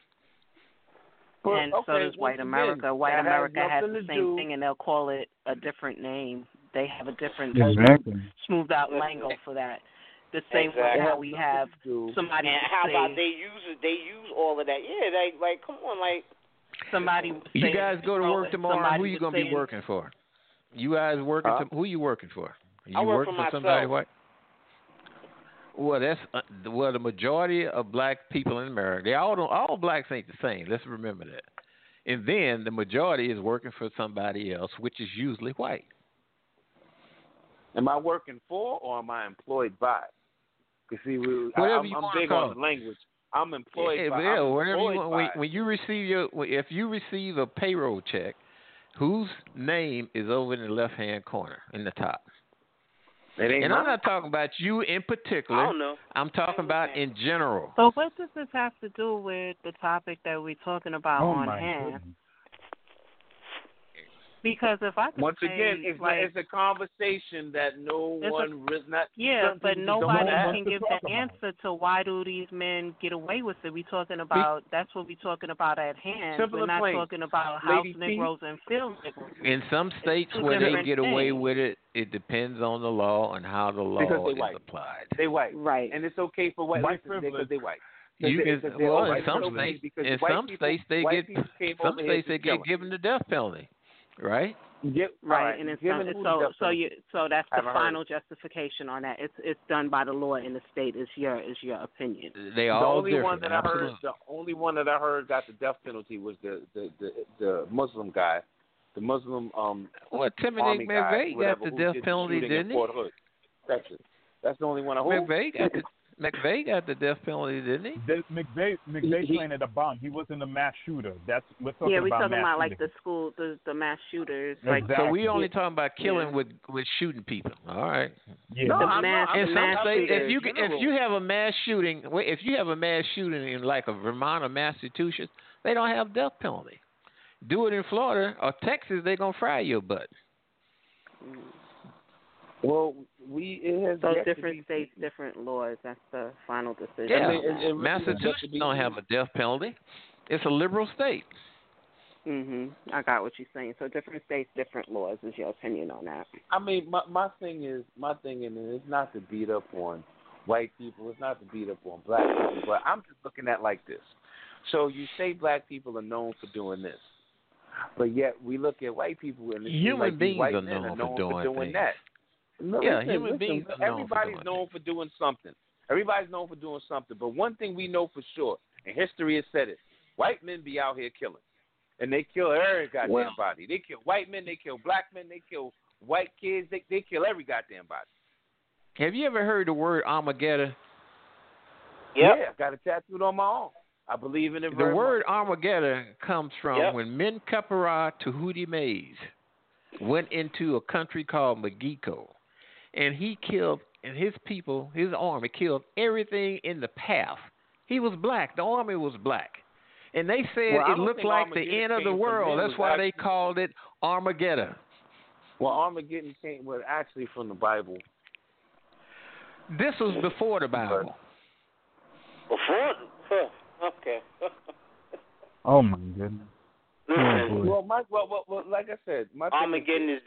And so does white America. White America has the same thing, and they'll call it a different name. They have a different smoothed out lingo for that. The same way how we have somebody. And how about they use all of that? Yeah, like come on, like somebody. Would say You guys go to work tomorrow. Who you gonna be working for? You guys working? Who you working for? You I work working for somebody myself. white? Well, that's the majority of black people in America. They all blacks ain't the same. Let's remember that. And then the majority is working for somebody else, which is usually white. Am I working for or am I employed by? Because see, Whatever I'm you want to big call on the language. I'm employed by. Yeah, I'm whatever you employed want. by. When you receive if you receive a payroll check, whose name is over in the left hand corner in the top? It ain't And mine. I'm not talking about you in particular. I don't know. I'm talking about in general. So what does this have to do with the topic that we're talking about on hand? Goodness. Because if I could Once say, again, it's a conversation that no one not. Yeah, some but people nobody don't can give the answer to why do these men get away with it. We're talking about that's what we're talking about at hand. Simple We're and not plain. talking about house Lady T. Negroes and field Negroes. In some states two where they different get away things. with it, it depends on the law and how the law Because they is white. applied. They white, Right. and it's okay for white White because privilege. they white. You Because can they're all in white some privilege states because in white some people- states they white get people came some over here states to they kill get us. given the death penalty, right? right, and it's done, so that's the final justification on that. It's done by the law in the state. Is your opinion? They all the only one that I heard got the death penalty was the Muslim guy, the Muslim Timothy McVeigh got the death penalty, didn't he? Texas. That's the only one I heard. McVeigh got the death penalty, didn't he? McVeigh planted a bomb. He wasn't a mass shooter. We're talking about like the school, the mass shooters. Exactly. So we only talking about killing with shooting people. All right. Yeah. If you have a mass shooting, in like a Vermont or Massachusetts, they don't have death penalty. Do it in Florida or Texas, they're gonna fry your butt. Well, different states, different laws. That's the final decision. Yeah, Massachusetts don't have a death penalty. It's a liberal state. I got what you're saying. So different states, different laws. Is your opinion on that? I mean, my thing is, it's not to beat up on white people. It's not to beat up on black people. But I'm just looking at it like this. So you say black people are known for doing this, but yet we look at white people and human beings white are men known for doing that. No, human beings are everybody's known for doing something. Everybody's known for doing something. But one thing we know for sure, and history has said it, white men be out here killing. And they kill every goddamn body. They kill white men, they kill black men, they kill white kids, they kill every goddamn body. Have you ever heard the word Armageddon? Yep. Yeah, I got it tattooed on my arm. I believe in it very much. The word much. Armageddon comes from when Menkepera Tahuti Maize went into a country called Mexico. And he killed, and his people, his army, killed everything in the path. He was black. The army was black. And they said it looked like the end of the world. That's why they called it Armageddon. Well, Armageddon came actually from the Bible. This was before the Bible. Before? Okay. Oh, my goodness. Well, like I said, Armageddon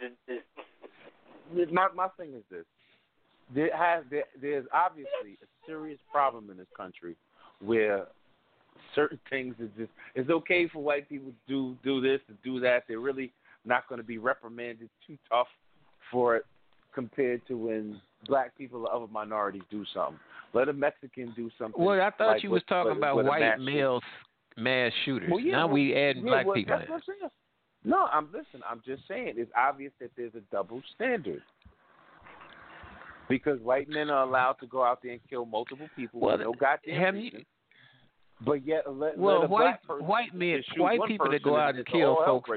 my thing is this. There's obviously a serious problem in this country where certain things is just, it's okay for white people to do this and do that. They're really not going to be reprimanded too tough for it compared to when black people or other minorities do something. Let a Mexican do something. Well, I thought you was talking about white males mass shooters. Now we add black people in. No, I'm just saying it's obvious that there's a double standard. Because white men are allowed to go out there and kill multiple people with no goddamn reason. But yet, white people that go out and kill folks,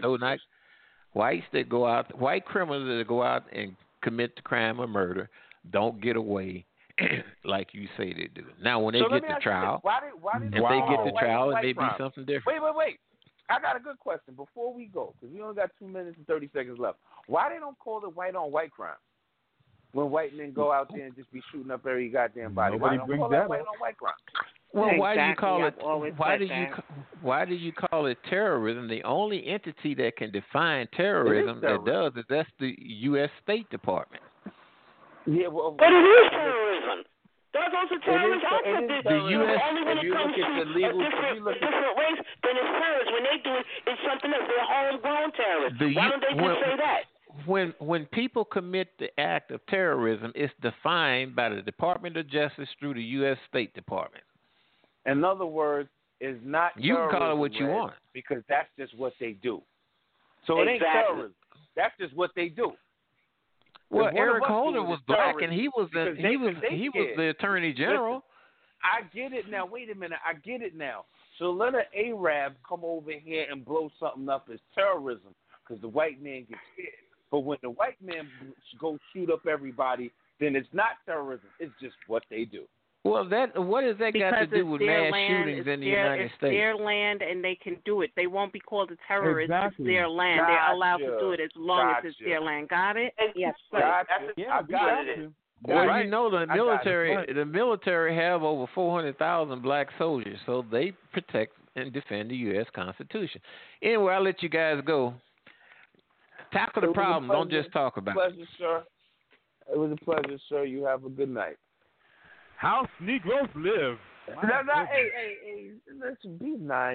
white criminals that go out and commit the crime of murder don't get away like you say they do. Now, when they get to trial, if they get to trial, it may be something different. Wait. I got a good question before we go, because we only got 2 minutes and 30 seconds left. Why they don't call it white-on-white crime when white men go out there and just be shooting up every goddamn body? Nobody why brings don't that call it white-on-white crime? Well, why do you call it? Why do you call it terrorism? The only entity that can define terrorism that's the U.S. State Department. Yeah, well, but it is terrorism. That's also terrorist activism. The U.S. Only when it comes to a different race, then it's terrorist. When they do it, it's something else. They're homegrown terrorists. Why don't they just say that? When people commit the act of terrorism, it's defined by the Department of Justice through the U.S. State Department. In other words, it's not you can call it what you want because that's just what they do. So it ain't terrorism. That's just what they do. Well, Eric Holder was black, and he was the Attorney General. Listen, I get it now. Wait a minute. I get it now. So let an Arab come over here and blow something up as terrorism because the white man gets scared. But when the white man goes shoot up everybody, then it's not terrorism. It's just what they do. Well, what has that got to do with mass shootings in the United States? It's their land, and they can do it. They won't be called a terrorist. Exactly. It's their land. They're allowed to do it as long as it's their land. Got it? Yes, sir. I got it. Well, right. You know the military have over 400,000 black soldiers, so they protect and defend the U.S. Constitution. Anyway, I'll let you guys go. Tackle the problem. Don't just talk about it. Sir. It was a pleasure, sir. You have a good night. House Negroes live. Hey, listen, be nice.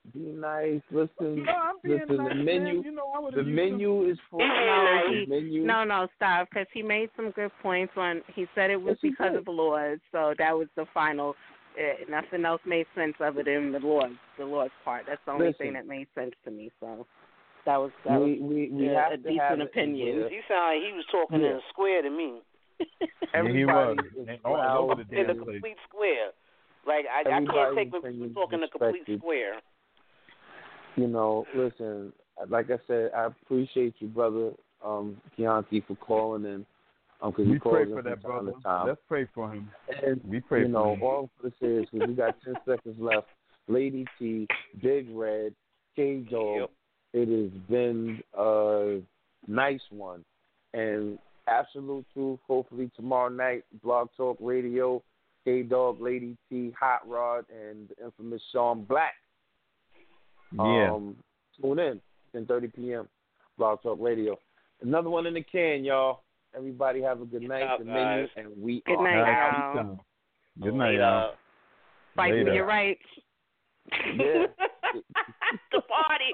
Be nice. Listen. No, I'm being listen. nice, The menu. man. You know, I would The have menu is for the menu. No, stop, because he made some good points on. He said it was because of the laws, so that was the final. Nothing else made sense other than the laws part. That's the only thing that made sense to me. So that was we a decent opinion. He sounded like he was talking in a square to me. Everybody all over the in a damn place. complete square. Like I can't take when people talk in a complete square. You know, listen. Like I said, I appreciate you, brother, Keontae, for calling in. Because we pray for that brother. Let's pray for him. And we pray for him. All I'm gonna say is because we got 10 seconds left. Lady T, Big Red, K Dog. It has been a nice one, and absolute truth. Hopefully tomorrow night, Blog Talk Radio, K Dog, Lady T, Hot Rod, and the infamous Sean Black. Yeah. Tune in 10:30 p.m. Blog Talk Radio. Another one in the can, y'all. Everybody have a good night. The menu, and we good are night, out. Good night, y'all. Fight for your rights. Yeah. The party.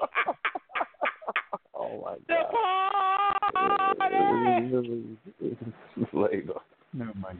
Oh my God. The party. Later.